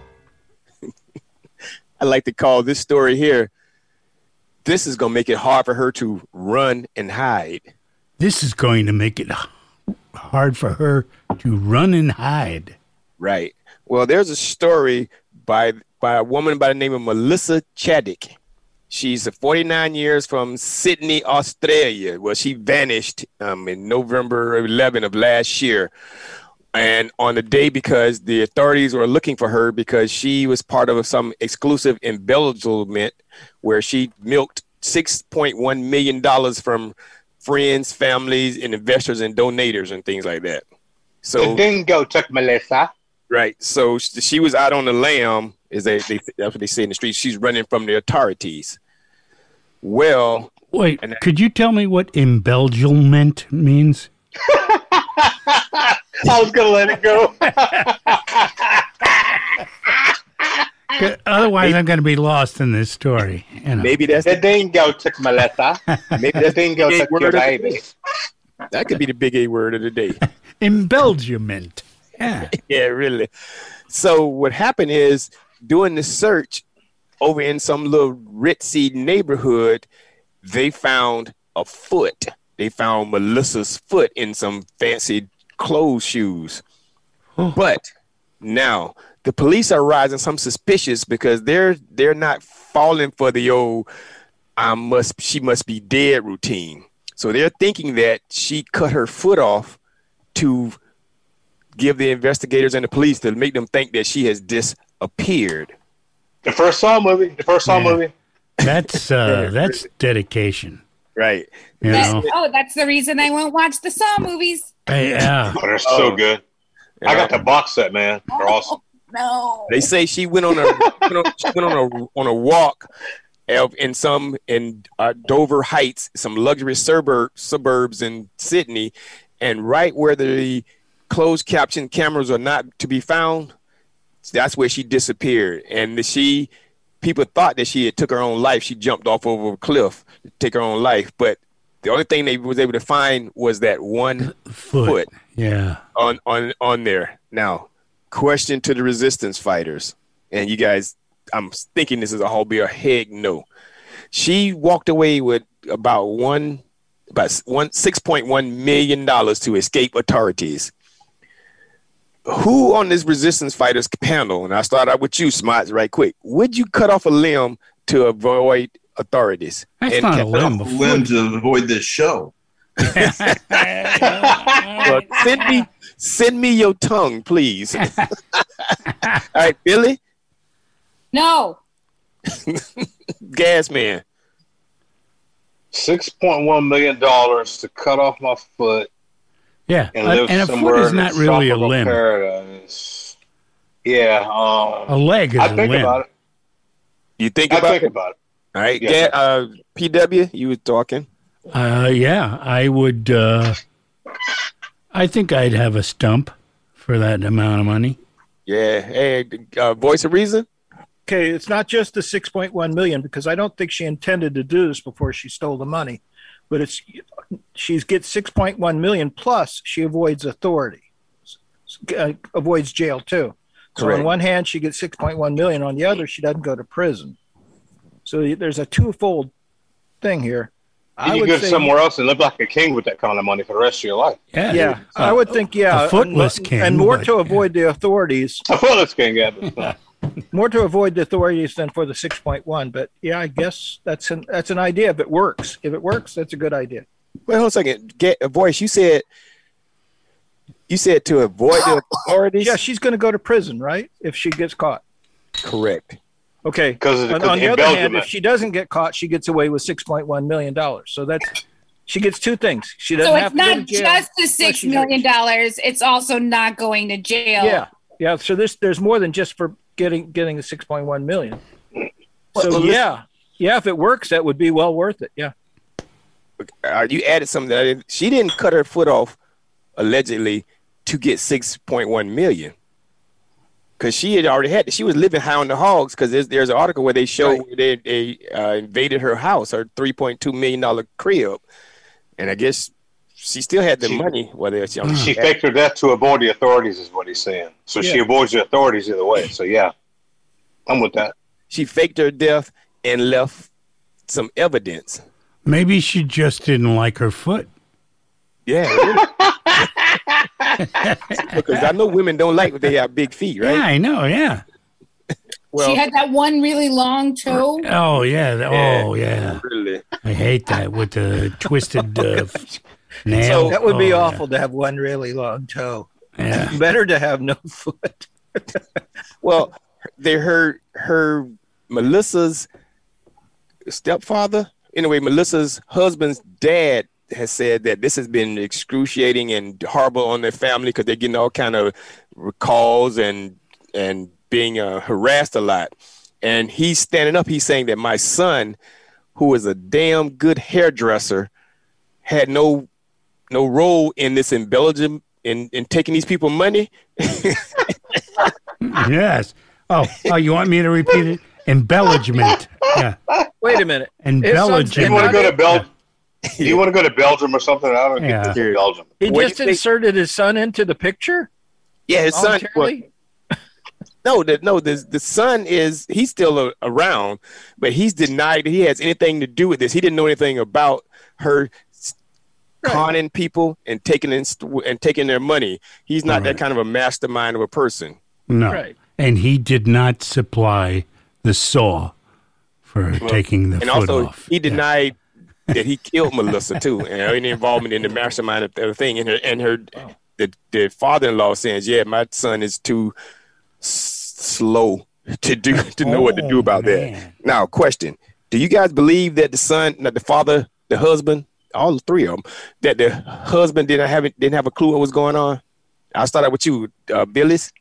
B: I like to call this story here, this is going to make it hard for her to run and hide.
C: This is going to make it hard for her to run and hide.
B: Right. Well, there's a story by a woman by the name of Melissa Chaddick. She's 49 years from Sydney, Australia. Well, she vanished in November 11 of last year. And on the day, because the authorities were looking for her because she was part of some exclusive embezzlement where she milked $6.1 million from friends, families, and investors and donators and things like that. So
G: the dingo took Melissa.
B: Right. So she was out on the lam, that's what they say in the streets. She's running from the authorities. Well,
C: wait, could you tell me what embezzlement means?
G: I was going to let it go.
C: Otherwise, I'm going to be lost in this story. You know.
B: Maybe that's
G: the dingo took Melissa. Maybe the dingo took your baby.
B: That could be the big A word of the day.
C: Embezzlement. Yeah.
B: Yeah, really. So what happened is, doing the search over in some little ritzy neighborhood, they found a foot. They found Melissa's foot in some fancy clothes shoes. But now the police are rising some suspicious because they're not falling for the old she must be dead routine. So they're thinking that she cut her foot off to give the investigators and the police to make them think that she has disappeared.
G: The first Saw movie.
C: That's dedication.
B: Right.
C: You know?
F: That's the reason I won't watch the Saw movies.
C: Yeah.
G: They're so good. I got the box set, man. They're awesome.
F: No.
B: They say she went on a walk in Dover Heights, some luxury suburbs in Sydney, and right where the closed caption cameras are not to be found, that's where she disappeared. And people thought that she had took her own life. She jumped off over a cliff to take her own life, but the only thing they was able to find was that one foot.
C: Yeah.
B: On there. Now, question to the resistance fighters, and you guys, I'm thinking this is a whole be a heck no. She walked away with about $6.1 million to escape authorities. Who on this resistance fighters panel, and I'll start out with you, Smots, right quick, would you cut off a limb to avoid authorities?
C: That's not a limb
E: to avoid this show.
B: Well, send me your tongue, please. All right, Billy?
F: No.
B: Gas man.
G: $6.1 million to cut off my foot.
C: Yeah,
G: and live
C: a
G: somewhere
C: foot is not really a
G: tropical
C: limb.
G: Paradise. Yeah.
C: A leg is
G: I
C: a
G: think
C: limb.
G: about it.
B: You think
G: I
B: about
G: think
B: it?
G: about it.
B: All right,
G: Yes,
B: PW, you were talking.
C: Yeah, I would. I think I'd have a stump for that amount of money.
B: Yeah. Hey, voice of reason?
D: Okay, it's not just the 6.1 million, because I don't think she intended to do this before she stole the money. But she gets 6.1 million plus she avoids authority, avoids jail too. So
B: Correct.
D: on one hand, she gets 6.1 million. On the other, she doesn't go to prison. So there's a twofold thing here.
G: You go somewhere else and live like a king with that kind of money for the rest of your life.
D: Yeah, I would think,
C: a footless king,
D: and more
C: but-
D: to avoid the authorities.
G: A footless king, yeah.
D: More to avoid the authorities than for the 6.1. But yeah, I guess that's an idea if it works. If it works, that's a good idea.
B: Wait, hold a second. Get a voice. You said to avoid the authorities?
D: Yeah, she's going to go to prison, right? If she gets caught.
B: Correct.
D: Okay.
G: Because
D: on the other hand, if she doesn't get caught, she gets away with $6.1 million. So she gets two things. She doesn't
F: So
D: have
F: it's
D: to go
F: not
D: to jail.
F: just the $6 million. It's also not going to jail.
D: Yeah. So there's more than just for getting the 6.1 million. So yeah, if it works, that would be well worth it. Yeah.
B: You added something that she didn't cut her foot off allegedly to get 6.1 million. Because she had already she was living high on the hogs. Because there's an article where they show where they invaded her house, her $3.2 million crib, and I guess she still had the money. Whether
G: she faked her death to avoid the authorities, is what he's saying. So she avoids the authorities either way. So yeah, I'm with that.
B: She faked her death and left some evidence.
C: Maybe she just didn't like her foot.
B: Yeah. Because I know women don't like when they have big feet, right?
C: Yeah, I know, yeah.
F: Well, she had that one really long toe.
C: Oh, yeah. Oh, yeah.
B: Really?
C: I hate that with the twisted nail.
D: So that would be awful to have one really long toe.
C: Yeah.
D: Better to have no foot.
B: Well, her Melissa's stepfather, anyway, Melissa's husband's dad has said that this has been excruciating and horrible on their family because they're getting all kind of calls and being harassed a lot. And he's standing up. He's saying that my son, who is a damn good hairdresser, had no role in this embellishment in taking these people money.
C: Yes. Oh, you want me to repeat it? Embellishment. Yeah.
D: Wait a minute.
C: Embellishment.
G: You want to go to Belgium? You want to go to Belgium or something? I don't get to Belgium.
D: He just inserted his son into the picture?
B: Yeah, his son. The son he's still around, but he's denied that he has anything to do with this. He didn't know anything about her conning people and taking their money. He's not that kind of a mastermind of a person.
C: No. Right. And he did not supply the saw for taking the foot
B: also,
C: off.
B: He denied that he killed Melissa too, and any involvement in the mastermind of the thing. The father-in-law says, "Yeah, my son is too slow to know what to do about that." Now, question: do you guys believe that the son, that the father, the husband, all three of them, that the husband didn't have a clue what was going on? I'll start out with you, Billis.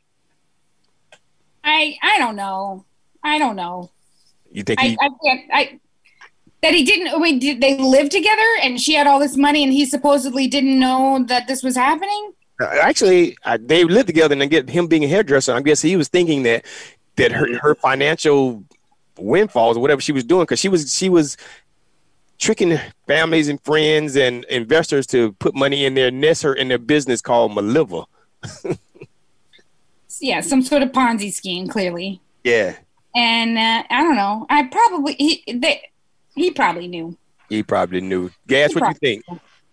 F: I don't know.
B: You think
F: that he didn't? Wait, did they live together and she had all this money and he supposedly didn't know that this was happening?
B: Actually, they lived together, and get him being a hairdresser. I guess he was thinking that her financial windfalls or whatever she was doing, because she was tricking families and friends and investors to put money in their in their business called Maliva.
F: Yeah, some sort of Ponzi scheme, clearly.
B: Yeah.
F: And I don't know. He probably knew.
B: He probably knew. Gas, what you think?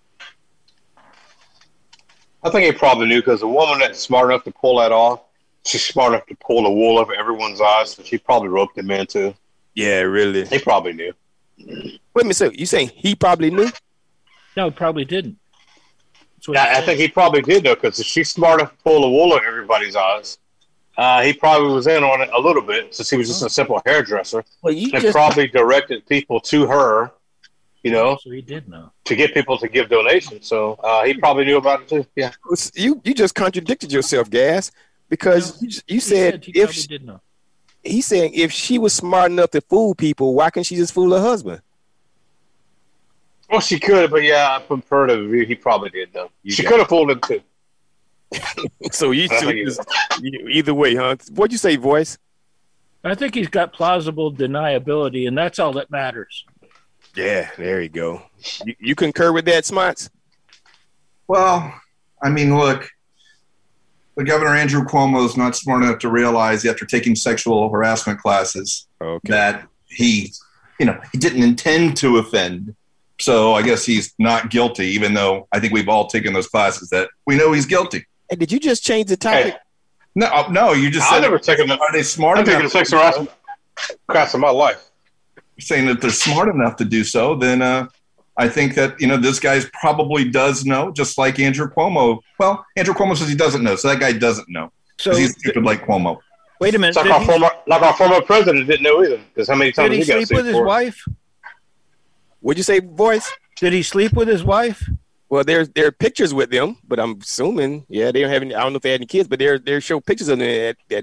G: I think he probably knew, because a woman that's smart enough to pull that off, she's smart enough to pull the wool over everyone's eyes, so she probably roped him in too.
B: Yeah, really.
G: He probably knew.
B: Wait a minute, so you saying he probably knew?
D: No, probably didn't.
G: I think he probably did know, because if she's smart enough to pull the wool over everybody's eyes, he probably was in on it a little bit, since he was just a simple hairdresser.
B: Well,
G: probably directed people to her,
D: so he did know,
G: to get people to give donations. So he probably knew about it too. Yeah.
B: You just contradicted yourself, Gas, because you said he's saying if she was smart enough to fool people, why can't she just fool her husband?
G: Well, she could, but yeah, from her to view, he probably did though. She could have fooled him too.
B: So either way, huh? What'd you say, Voice?
D: I think he's got plausible deniability, and that's all that matters.
B: Yeah, there you go. You concur with that, Smarts?
E: Well, I mean, look, the Governor Andrew Cuomo is not smart enough to realize after taking sexual harassment classes that he didn't intend to offend. So I guess he's not guilty, even though I think we've all taken those classes that we know he's guilty.
B: Hey, did you just change the topic?
E: Hey. No, you just said.
G: I've never taken
E: Are they smart enough?
G: I've taken a sexual harassment class in my life.
E: Saying that they're smart enough to do so, then I think that this guy probably does know, just like Andrew Cuomo. Well, Andrew Cuomo says he doesn't know, so that guy doesn't know. So he's stupid like Cuomo.
D: Wait a minute.
G: Like our former president didn't know either. Because how many times
D: did he sleep with his wife?
B: What'd you say, Voice?
D: Did he sleep with his wife?
B: Well, there are pictures with them, but I'm assuming, they don't have any. I don't know if they had any kids, but there show pictures of them at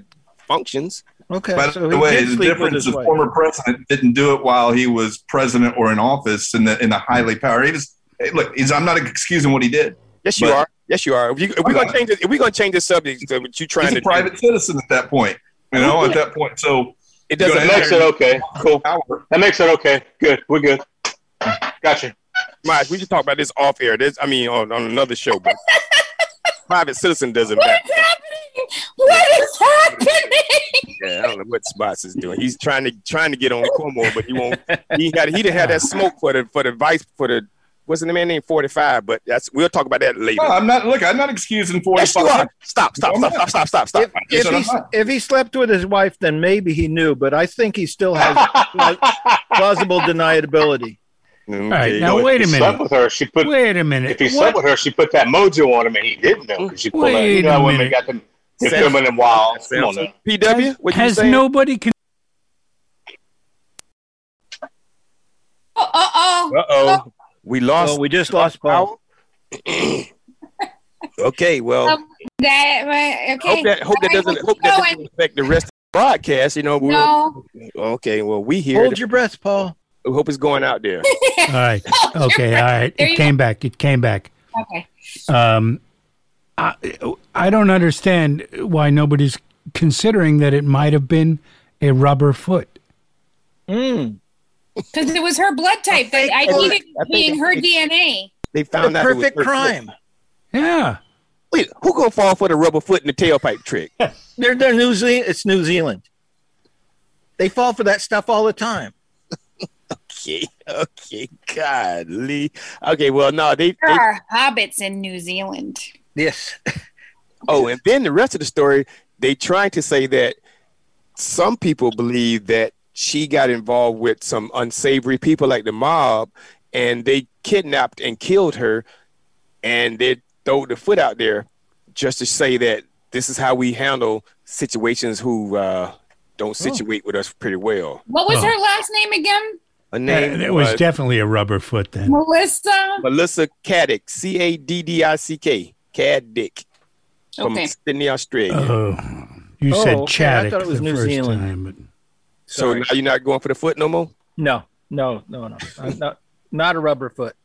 B: functions.
D: Okay.
E: By
D: so
E: the
D: he
E: way,
D: did
E: the
D: sleep with
E: difference
D: his
E: is
D: wife.
E: former president didn't do it while he was president or in office in the highly powered. He was I'm not excusing what he did.
B: Yes, you are. Yes, you are. If we're gonna change the subject, so what you trying
E: He's
B: to
E: a private citizen at that point. At that point, so
B: it doesn't
G: That makes it okay. Cool. That makes it okay. Good. We're good. Gotcha.
B: Mike, we can talk about this off air. On another show, but private citizen doesn't matter.
F: What is happening?
B: Yeah, I don't know what Spots is doing. He's trying to get on Cuomo, but he won't. He done had that smoke for the what's the man named 45, but we'll talk about that later.
E: No, I'm not excusing 45.
B: Yes, you are. Stop.
D: If he slept with his wife, then maybe he knew, but I think he still has plausible deniability.
C: All right, now wait a minute.
G: Slept with her, wait a minute. If he slept with her, she put that mojo on him, and he didn't know because she pulled out. You know how women got them feminine wild. Come on now.
B: PW, what
C: has
B: you saying?
C: nobody?
B: Uh-oh. We lost.
D: Oh, we just lost Paul.
B: Okay, well.
F: Okay.
B: Hope that doesn't affect the rest of the broadcast.
F: No.
B: Okay, well, we here.
D: Hold your breath, Paul.
B: We hope it's going out there.
C: All right. Okay. All right. It came back.
F: Okay.
C: I don't understand why nobody's considering that it might have been a rubber foot.
F: Because it was her blood type. I needed being her DNA.
B: They found
D: the
B: out
D: perfect crime.
C: Yeah.
B: Wait, who gonna fall for the rubber foot in the tailpipe trick?
D: They're New Zealand. It's New Zealand. They fall for that stuff all the time.
B: Okay, godly. Okay, well, no,
F: There are hobbits in New Zealand.
D: Yes.
B: Oh, and then the rest of the story, they trying to say that some people believe that she got involved with some unsavory people like the mob, and they kidnapped and killed her, and they throw the foot out there just to say that this is how we handle situations who don't situate with us pretty well.
F: What was her last name again?
B: Her name
C: it was definitely a rubber foot then.
F: Melissa
B: Caddick, Caddick, Caddick, from Sydney, Australia.
C: Oh, you said Chaddick.
D: I thought it was
C: the
D: New
C: first
D: Zealand.
C: time, but...
B: So now you're not going for the foot no more?
D: No. Not a rubber foot.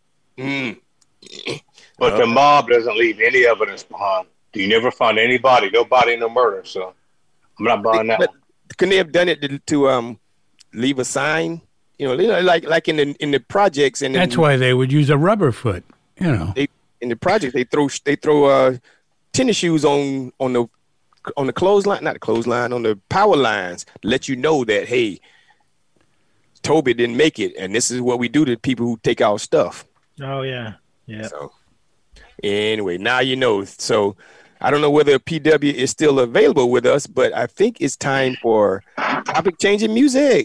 G: But the mob doesn't leave any evidence behind. You never find no body, no murder. So I'm not buying that one.
B: Couldn't they have done it to leave a sign? Like in the projects, and
C: that's why they would use a rubber foot.
B: In the project they throw tennis shoes on the clothesline, not the clothesline, on the power lines, let you know that hey, Toby didn't make it, and this is what we do to people who take our stuff.
D: Oh yeah.
B: So anyway, now you know. So I don't know whether PW is still available with us, but I think it's time for topic changing music.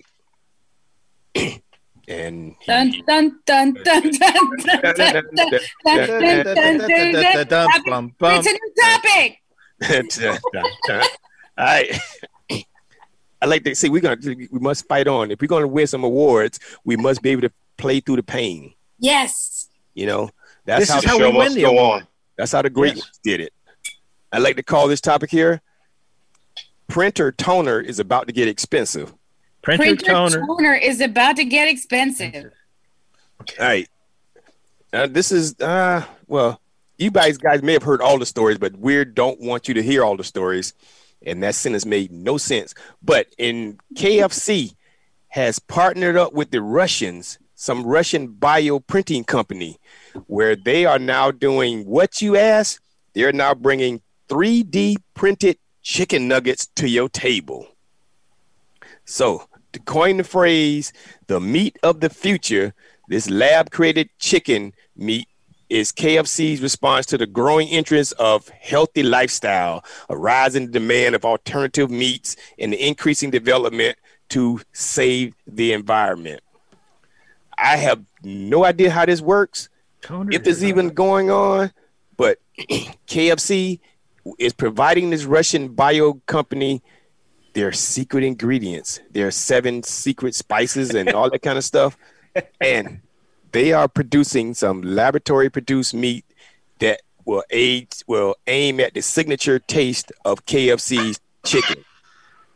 B: And
F: dun dun dun dun dun dun dun. It's a new topic.
B: All right. I like to see we must fight on. If we're gonna win some awards, we must be able to play through the pain.
F: Yes.
B: That's how
G: we win the award.
B: That's how the great ones did it. I like to call this topic here: printer toner is about to get expensive.
F: Printer toner is about to get expensive.
B: All right. This is you guys may have heard all the stories, but we don't want you to hear all the stories, and that sentence made no sense. But KFC has partnered up with the Russians, some Russian bioprinting company, where they are now doing what you asked. They're now bringing 3D printed chicken nuggets to your table. So, to coin the phrase, the meat of the future, this lab-created chicken meat is KFC's response to the growing interest of healthy lifestyle, a rising demand of alternative meats, and the increasing development to save the environment. I have no idea how this works, if it's even going on, but KFC is providing this Russian bio company their secret ingredients, their 7 secret spices and all that kind of stuff. And they are producing some laboratory produced meat that will aim at the signature taste of KFC's chicken.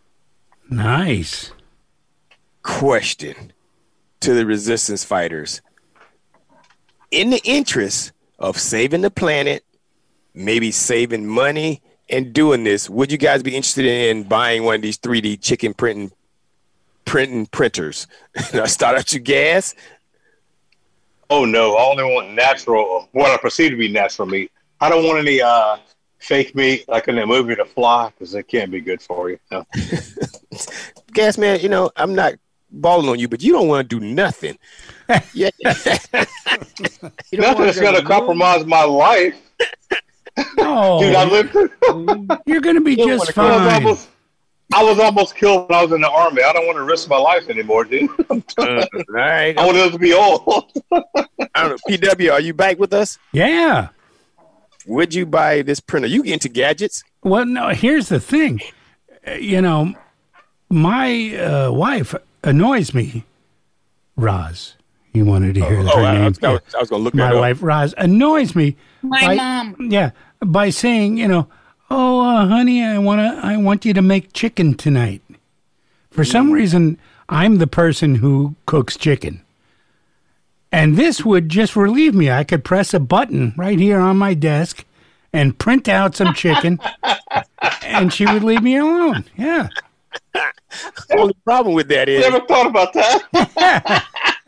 C: Nice.
B: Question to the resistance fighters. In the interest of saving the planet, maybe saving money and doing this, would you guys be interested in buying one of these 3D chicken printing printers? I start out your gas.
G: Oh no, I only want natural, what I perceive to be natural meat. I don't want any fake meat like in the movie The Fly, because it can't be good for you. No.
B: Gas man, I'm not balling on you, but you don't want to do nothing. Yeah.
G: Nothing that's going to compromise my life.
C: No.
G: Dude, I lived.
C: You're going to be just fine.
G: I was almost killed when I was in the Army. I don't want to risk my life anymore, dude.
B: All right.
G: I want to be old.
B: I don't know. PW, are you back with us?
C: Yeah.
B: Would you buy this printer? You get into gadgets?
C: Well, no, here's the thing. My wife annoys me. Roz. You wanted to hear her name.
B: I was going to look
C: my
B: that up.
C: wife, Roz, annoys me.
F: My mom.
C: Yeah, by saying, honey, I want you to make chicken tonight. For some reason, I'm the person who cooks chicken. And this would just relieve me. I could press a button right here on my desk and print out some chicken, and she would leave me alone. Yeah.
B: The only problem with that is...
G: Never thought about that.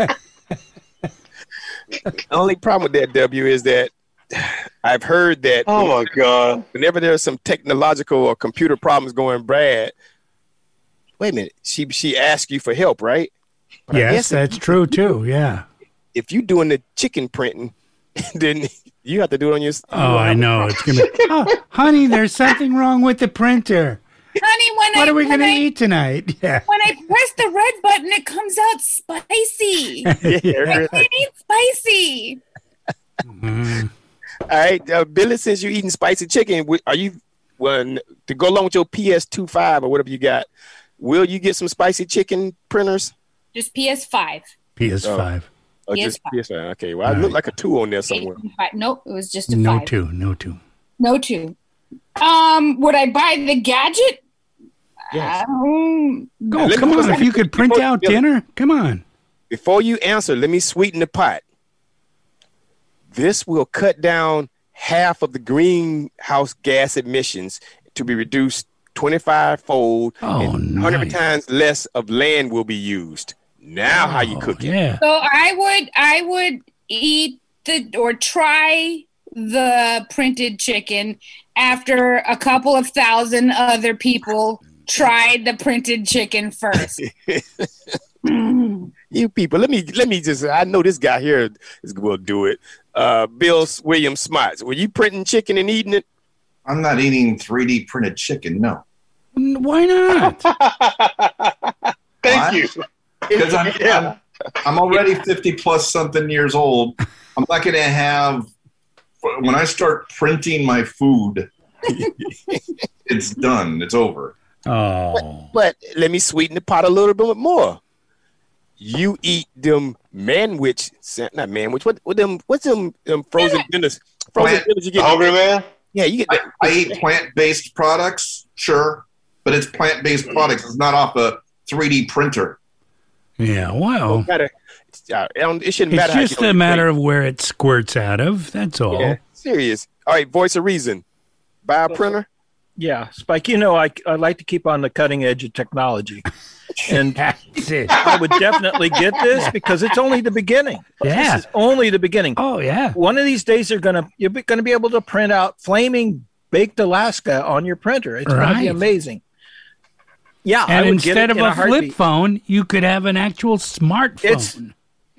B: The only problem with that, W, is that I've heard that...
G: Oh, my God.
B: Whenever there's some technological or computer problems going bad, wait a minute, she asks you for help, right? But
C: yes, that's true, too, yeah.
B: If you're doing the chicken printing, then you have to do it on your...
C: Oh, I know. It's going to... honey, there's something wrong with the printer.
F: Honey,
C: what are we going to eat tonight? Yeah.
F: When I press the red button, it comes out spicy.
C: Yeah.
F: I can't eat spicy.
B: Mm-hmm. All right, Billy, since you're eating spicy chicken, are you to go along with your PS25 or whatever you got? Will you get some spicy chicken printers?
F: Just PS5.
C: PS5.
B: Oh, just PS5. Okay, well, I look like a 2 on there somewhere.
F: Nope, it was just a 5.
C: No 2.
F: Would I buy the gadget?
B: Yes.
C: Come on, if you could print out dinner, come on.
B: Before you answer, let me sweeten the pot. This will cut down half of the greenhouse gas emissions to be reduced 25-fold, and 100 times less of land will be used. Now, how you cook it?
C: Yeah.
F: So I would eat or try the printed chicken after a couple of thousand other people tried the printed chicken first.
B: You people, let me just, I know this guy here will do it. Bill William Smots, were you printing chicken and eating it?
E: I'm not eating 3D printed chicken, no.
C: Why not?
G: Thank you.
E: Because I'm already 50 plus something years old. I'm not going to have, when I start printing my food, it's done. It's over.
C: Oh.
B: But let me sweeten the pot a little bit more. You eat them what's them frozen dinners? Frozen dinners you get.
G: Hungry Man?
B: Yeah, you get.
E: I eat plant-based products, sure, but it's plant-based products. It's not off a 3D printer.
C: Yeah, well,
B: it shouldn't matter.
C: It's just a matter of where it squirts out of. That's all.
B: Yeah, serious. All right, voice of reason. Buy a printer.
D: Yeah, Spike, I like to keep on the cutting edge of technology. And I would definitely get this because it's only the beginning.
C: Yeah.
D: This is only the beginning.
C: Oh, yeah.
D: One of these days you're going to be able to print out flaming baked Alaska on your printer. It's going to be amazing. Yeah,
C: and instead of a flip phone, you could have an actual smartphone.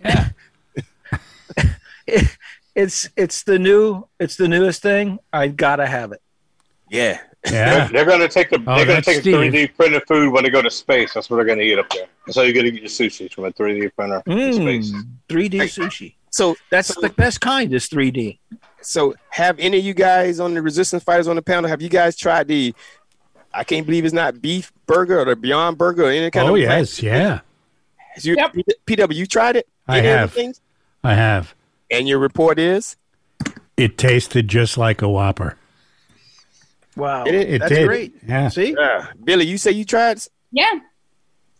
D: It's the newest thing. I gotta have it.
B: Yeah.
C: Yeah.
G: They're going to take a 3D printed food when they go to space. That's what they're going to eat up there. That's how you're going to get your sushi from a 3D printer in space.
D: 3D sushi.
B: So
D: that's the best kind is 3D.
B: So have any of you guys on the Resistance Fighters on the panel, have you guys tried the, I can't believe it's not beef burger or the Beyond Burger or any kind of...
C: Oh, yes, yeah.
B: PW, you tried it?
C: I have. I have.
B: And your report is?
C: It tasted just like a Whopper.
D: Wow.
B: It
D: That's
C: did.
D: great.
C: Yeah.
D: See?
B: Billy, you say you tried?
F: Yeah.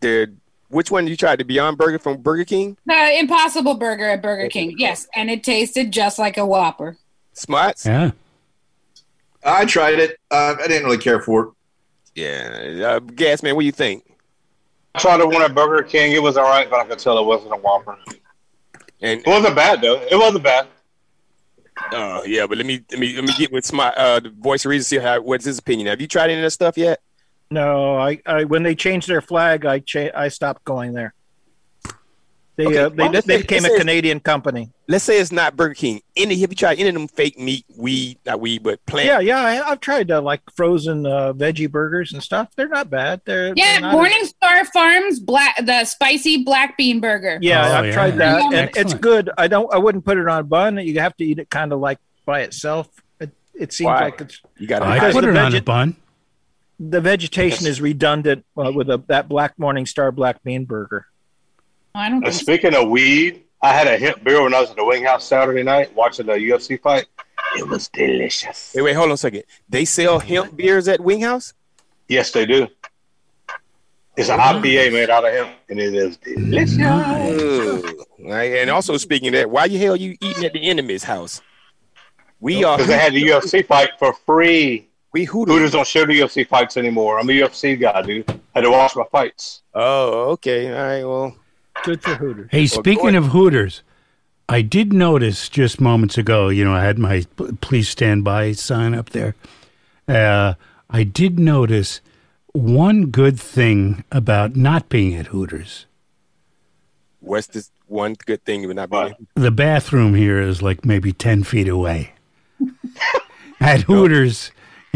B: Which one you tried? The Beyond Burger from Burger King?
F: The Impossible Burger at Burger King. Yes, and it tasted just like a Whopper.
B: Smarts?
C: Yeah.
E: I tried it. I didn't really care for it.
B: Yeah. Gas Man, what do you think?
G: I tried the one at Burger King. It was all right, but I could tell it wasn't a Whopper.
B: And
G: it wasn't bad though. It wasn't bad.
B: Oh yeah, but let me get with the voice of reason. See what's his opinion. Have you tried any of that stuff yet?
D: No, I when they changed their flag, I stopped going there. They became a Canadian company.
B: Let's say it's not Burger King. Have you tried any of them fake meat, but plant?
D: Yeah, I've tried like frozen veggie burgers and stuff. They're not bad. They're
F: Morningstar Farms the spicy black bean burger.
D: Yeah, I've tried that, and it's good. I wouldn't put it on a bun. You have to eat it kind of like by itself. It seems like it's.
C: You got. I put it on a bun.
D: The vegetation is redundant with that black Morningstar black bean burger.
F: I don't think
G: Speaking of weed, I had a hemp beer when I was at the Wing House Saturday night watching the UFC fight. It was delicious.
B: Hey, wait, hold on a second. They sell hemp beers at Wing House?
G: Yes, they do. It's an IPA made out of hemp, and it is delicious.
B: Right. And also, speaking of that, why the hell you eating at the enemy's house?
G: Because they had the UFC fight for free.
B: We
G: Hooters don't show the UFC fights anymore. I'm a UFC guy, dude. Had to watch my fights.
B: Oh, okay. All right, well.
D: Good for Hooters.
C: Hey, speaking of Hooters, I did notice just moments ago, I had my please stand by sign up there. I did notice one good thing about not being at Hooters.
B: What's this one good thing about not being at Hooters?
C: The bathroom here is like maybe 10 feet away. At Hooters,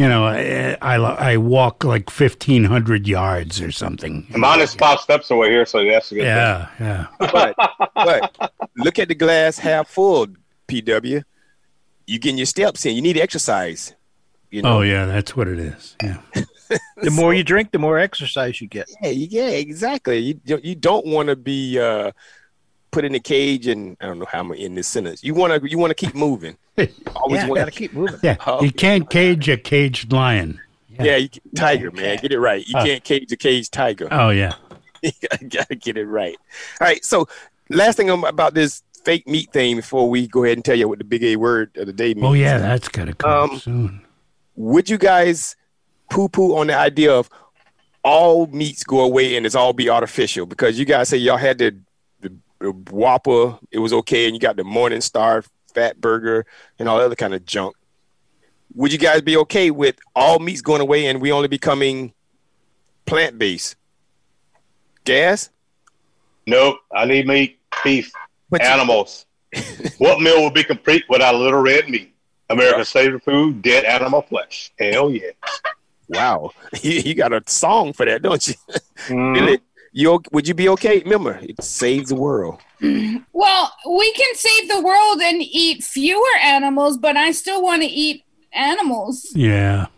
C: I walk like 1,500 yards or something.
G: Mine is 5 steps away here, so that's a good thing.
C: Yeah.
B: But look at the glass half full, PW. You getting your steps in. You need exercise.
C: Oh, yeah, that's what it is. Yeah.
D: The more you drink, the more exercise you get.
B: Yeah, exactly. You don't want to be put in a cage, and I don't know how I'm in this sentence. You want to keep moving.
D: Always got to keep moving.
C: Yeah, you can't cage a caged lion.
B: Yeah, tiger, man. Get it right. You can't cage a caged tiger.
C: Oh, yeah.
B: You got to get it right. All right, so last thing about this fake meat thing before we go ahead and tell you what the big A word of the day means.
C: Oh, yeah, that's got to come soon.
B: Would you guys poo-poo on the idea of all meats go away and it's all be artificial? Because you guys say y'all had the Whopper, it was okay, and you got the Morningstar fat burger and all other kind of junk. Would you guys be okay with all meats going away and we only becoming plant-based? Gas?
G: Nope. I need meat, beef, animals. What meal would be complete without a little red meat? America's favorite food, dead animal flesh. Hell yeah.
B: Wow. You got a song for that, don't you?
G: Mm-hmm.
B: Would you be okay? Remember, it saves the world.
F: Well, we can save the world and eat fewer animals, but I still want to eat animals.
C: Yeah.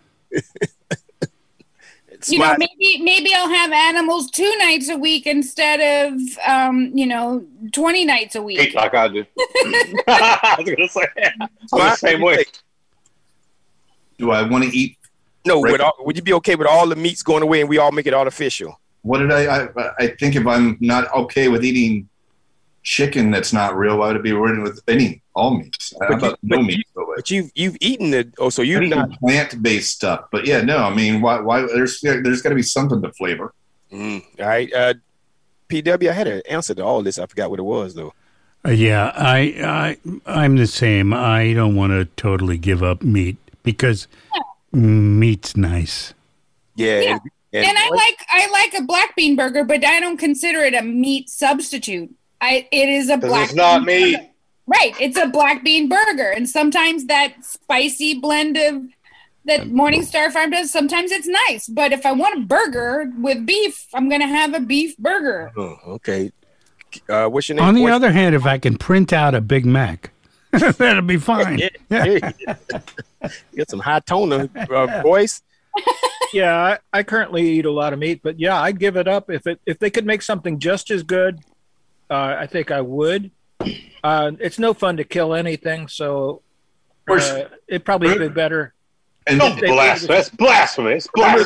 F: Maybe I'll have animals 2 nights a week instead of 20 nights a week.
G: Like I do. I was gonna say I'm the same way.
E: Do I want to eat?
B: No. Would you be okay with all the meats going away and we all make it artificial?
E: What did I think if I'm not okay with eating chicken that's not real, why would it be worried with any all meats?
B: But you've eaten it. Oh, so you've not
E: plant-based stuff. But yeah, no. I mean, why? There's got to be something to flavor.
B: All right, PW. I had an answer to all this. I forgot what it was though.
C: Yeah, I'm the same. I don't want to totally give up meat because meat's nice.
B: Yeah.
F: And I like a black bean burger, but I don't consider it a meat substitute. It is a black.
G: It's not meat.
F: Burger. Right, it's a black bean burger, and sometimes that spicy blend of that Morningstar Farm does. Sometimes it's nice, but if I want a burger with beef, I'm going to have a beef burger.
B: Oh, okay. What's your name?
C: On the other hand, if I can print out a Big Mac, that'll be fine.
B: You got some high toner voice.
D: Yeah, I currently eat a lot of meat, but yeah, I'd give it up if they could make something just as good. I think I would. It's no fun to kill anything, so it'd probably be better.
G: And that's blasphemy. It's blasphemy.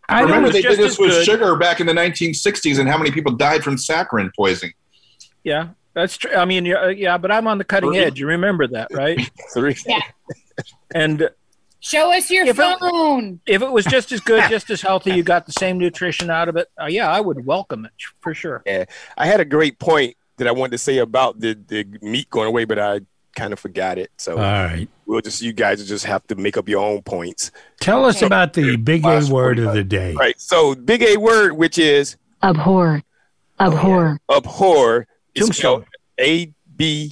C: I
E: Remember,
C: don't,
E: they did this with
D: good.
E: sugar back in the 1960s, and how many people died from saccharin poisoning?
D: Yeah, that's true. I mean, yeah, but I'm on the cutting edge. You remember that, right?
F: Yeah.
D: And
F: Show us your phone.
D: if it was just as good, just as healthy, you got the same nutrition out of it, yeah, I would welcome it for sure.
B: Yeah, I had a great point that I wanted to say about the meat going away, but I kind of forgot it. So
C: all right.
B: you guys will just have to make up your own points.
C: Tell us about the big A word of the day.
B: Right. So big A word, which is
K: Abhor. Abhor.
B: abhor, is
D: Tombstone.
B: spelled ABHOR.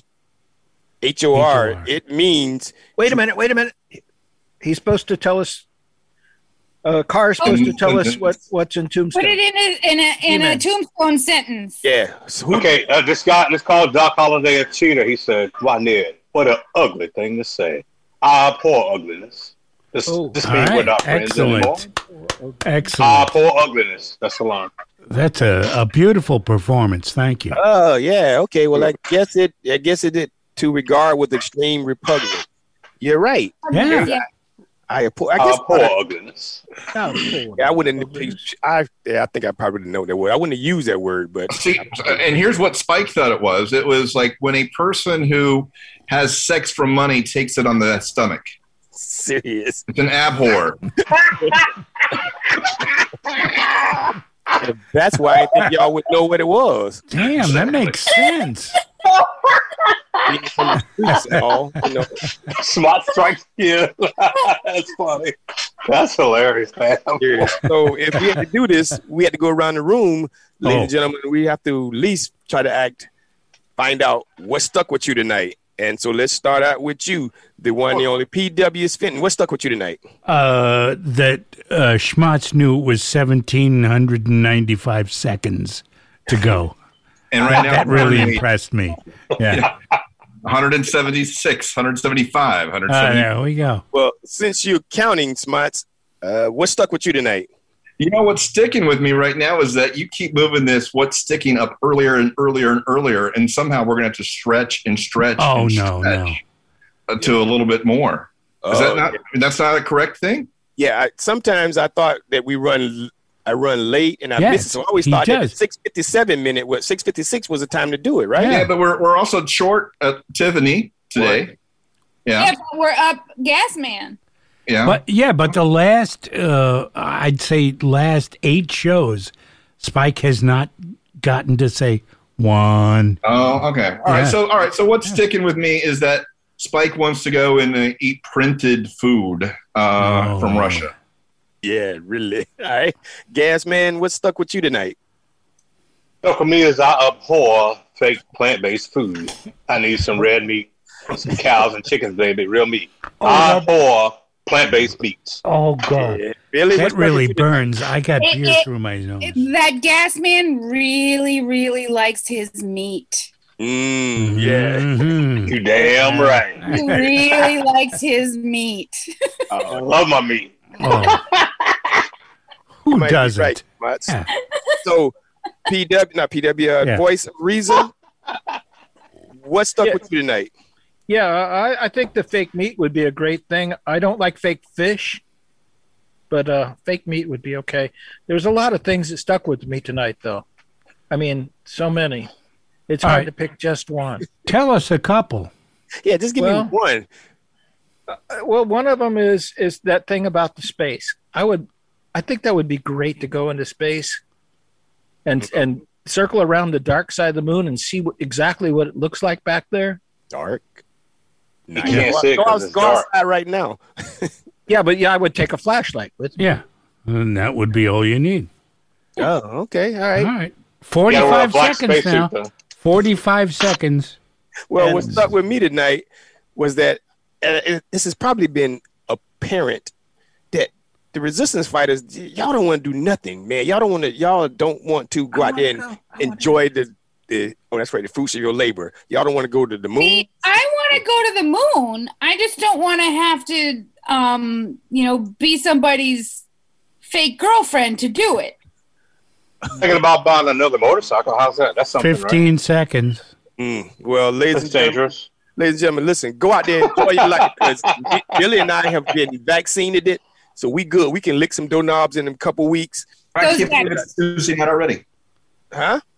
B: It means
D: Wait a minute. He's supposed to tell us. Carr's supposed to tell us what's in Tombstone.
F: Put it in a Tombstone sentence.
B: yeah.
G: Okay, this called Doc Holliday a cheater. He said, "Why, Ned? What an ugly thing to say. Poor ugliness. This means we're not friends anymore.
C: Excellent.
G: Poor ugliness. That's the line."
C: That's a beautiful performance. Thank you.
B: Oh yeah. Okay. Well, I guess it did to regard with extreme repugnance. You're right.
C: Yeah.
B: I guess
G: Poor ugliness.
B: I wouldn't. I think I probably didn't know that word. I wouldn't have used that word, but
E: See, and here's what Spike thought it was. It was like when a person who has sex for money takes it on the stomach.
B: serious.
E: It's an abhor.
B: That's why I think y'all would know what it was.
C: Damn, that makes sense.
G: Smart strikes you. That's funny. That's hilarious, man.
B: Yeah. So if we had to do this, we had to go around the room, ladies and gentlemen. We have to at least try to find out what stuck with you tonight. And so let's start out with you, the one, the only P.W. Fenton. What stuck with you tonight?
C: That Schmatz knew it was 1,795 seconds to go.
E: And right now,
C: that really impressed me. Yeah.
E: 176, 175, 170.
C: There we go.
B: Well, since you're counting, Smuts, what stuck with you tonight?
E: You know what's sticking with me right now is that you keep moving this what's sticking up earlier and earlier and earlier, and somehow we're going to have to stretch and stretch.
C: Oh,
E: and
C: stretch
E: to a little bit more. Is that not? That's not a correct thing.
B: Yeah. Sometimes I thought that I run late and I miss it. So I always thought that the 6:57 minute, 6:56 was the time to do it, right?
E: Yeah, but we're also short Tiffany today.
B: Right.
E: Yeah.
F: Yeah, but we're up Gas Man.
E: Yeah.
C: But the last, I'd say last 8 shows, Spike has not gotten to say one.
E: Oh, okay. All right. So what's sticking with me is that Spike wants to go and eat printed food from Russia.
B: Yeah, really. All right. Gas Man, what stuck with you tonight?
G: So for me is I abhor fake plant-based food. I need some red meat, some cows and chickens, baby, real meat. I abhor plant-based meats.
C: Oh, God.
B: Yeah. Really?
C: That really burns. I got beer through my nose.
F: That Gas Man really, really likes his meat.
B: Yeah.
C: Mm-hmm.
G: You damn right.
F: He really likes his meat.
G: I love my meat.
C: Oh. Who doesn't?
B: Right, yeah. So, PW, Voice of Reason, what stuck with you tonight?
D: Yeah, I think the fake meat would be a great thing. I don't like fake fish, but fake meat would be okay. There's a lot of things that stuck with me tonight, though. I mean, so many. It's hard to pick just one.
C: Tell us a couple.
B: Yeah, just give me one.
D: Well, one of them is that thing about the space. I think that would be great to go into space and circle around the dark side of the moon and see exactly what it looks like back there.
B: Dark.
G: You can't see it because it's
B: go
G: dark.
B: outside right now.
D: I would take a flashlight with me.
C: Yeah, and that would be all you need.
B: Oh, okay. All right.
C: All right. 45 seconds now. 45 seconds.
B: Well, what stuck with me tonight was that this has probably been apparent that the resistance fighters, y'all don't want to do nothing, man. Y'all don't want to go out there and enjoy the fruits of your labor. Y'all don't want to go to the moon.
F: See, I want to go to the moon. I just don't want to have to, be somebody's fake girlfriend to do it.
G: Thinking about buying another motorcycle. How's that? That's something,
C: 15
G: right?
C: seconds.
B: Well, ladies and gentlemen, listen, go out there and enjoy your life because Billy and I have been vaccinated So we good. We can lick some doorknobs in a couple weeks.
E: I can't believe it's Tuesday night already.
B: Huh?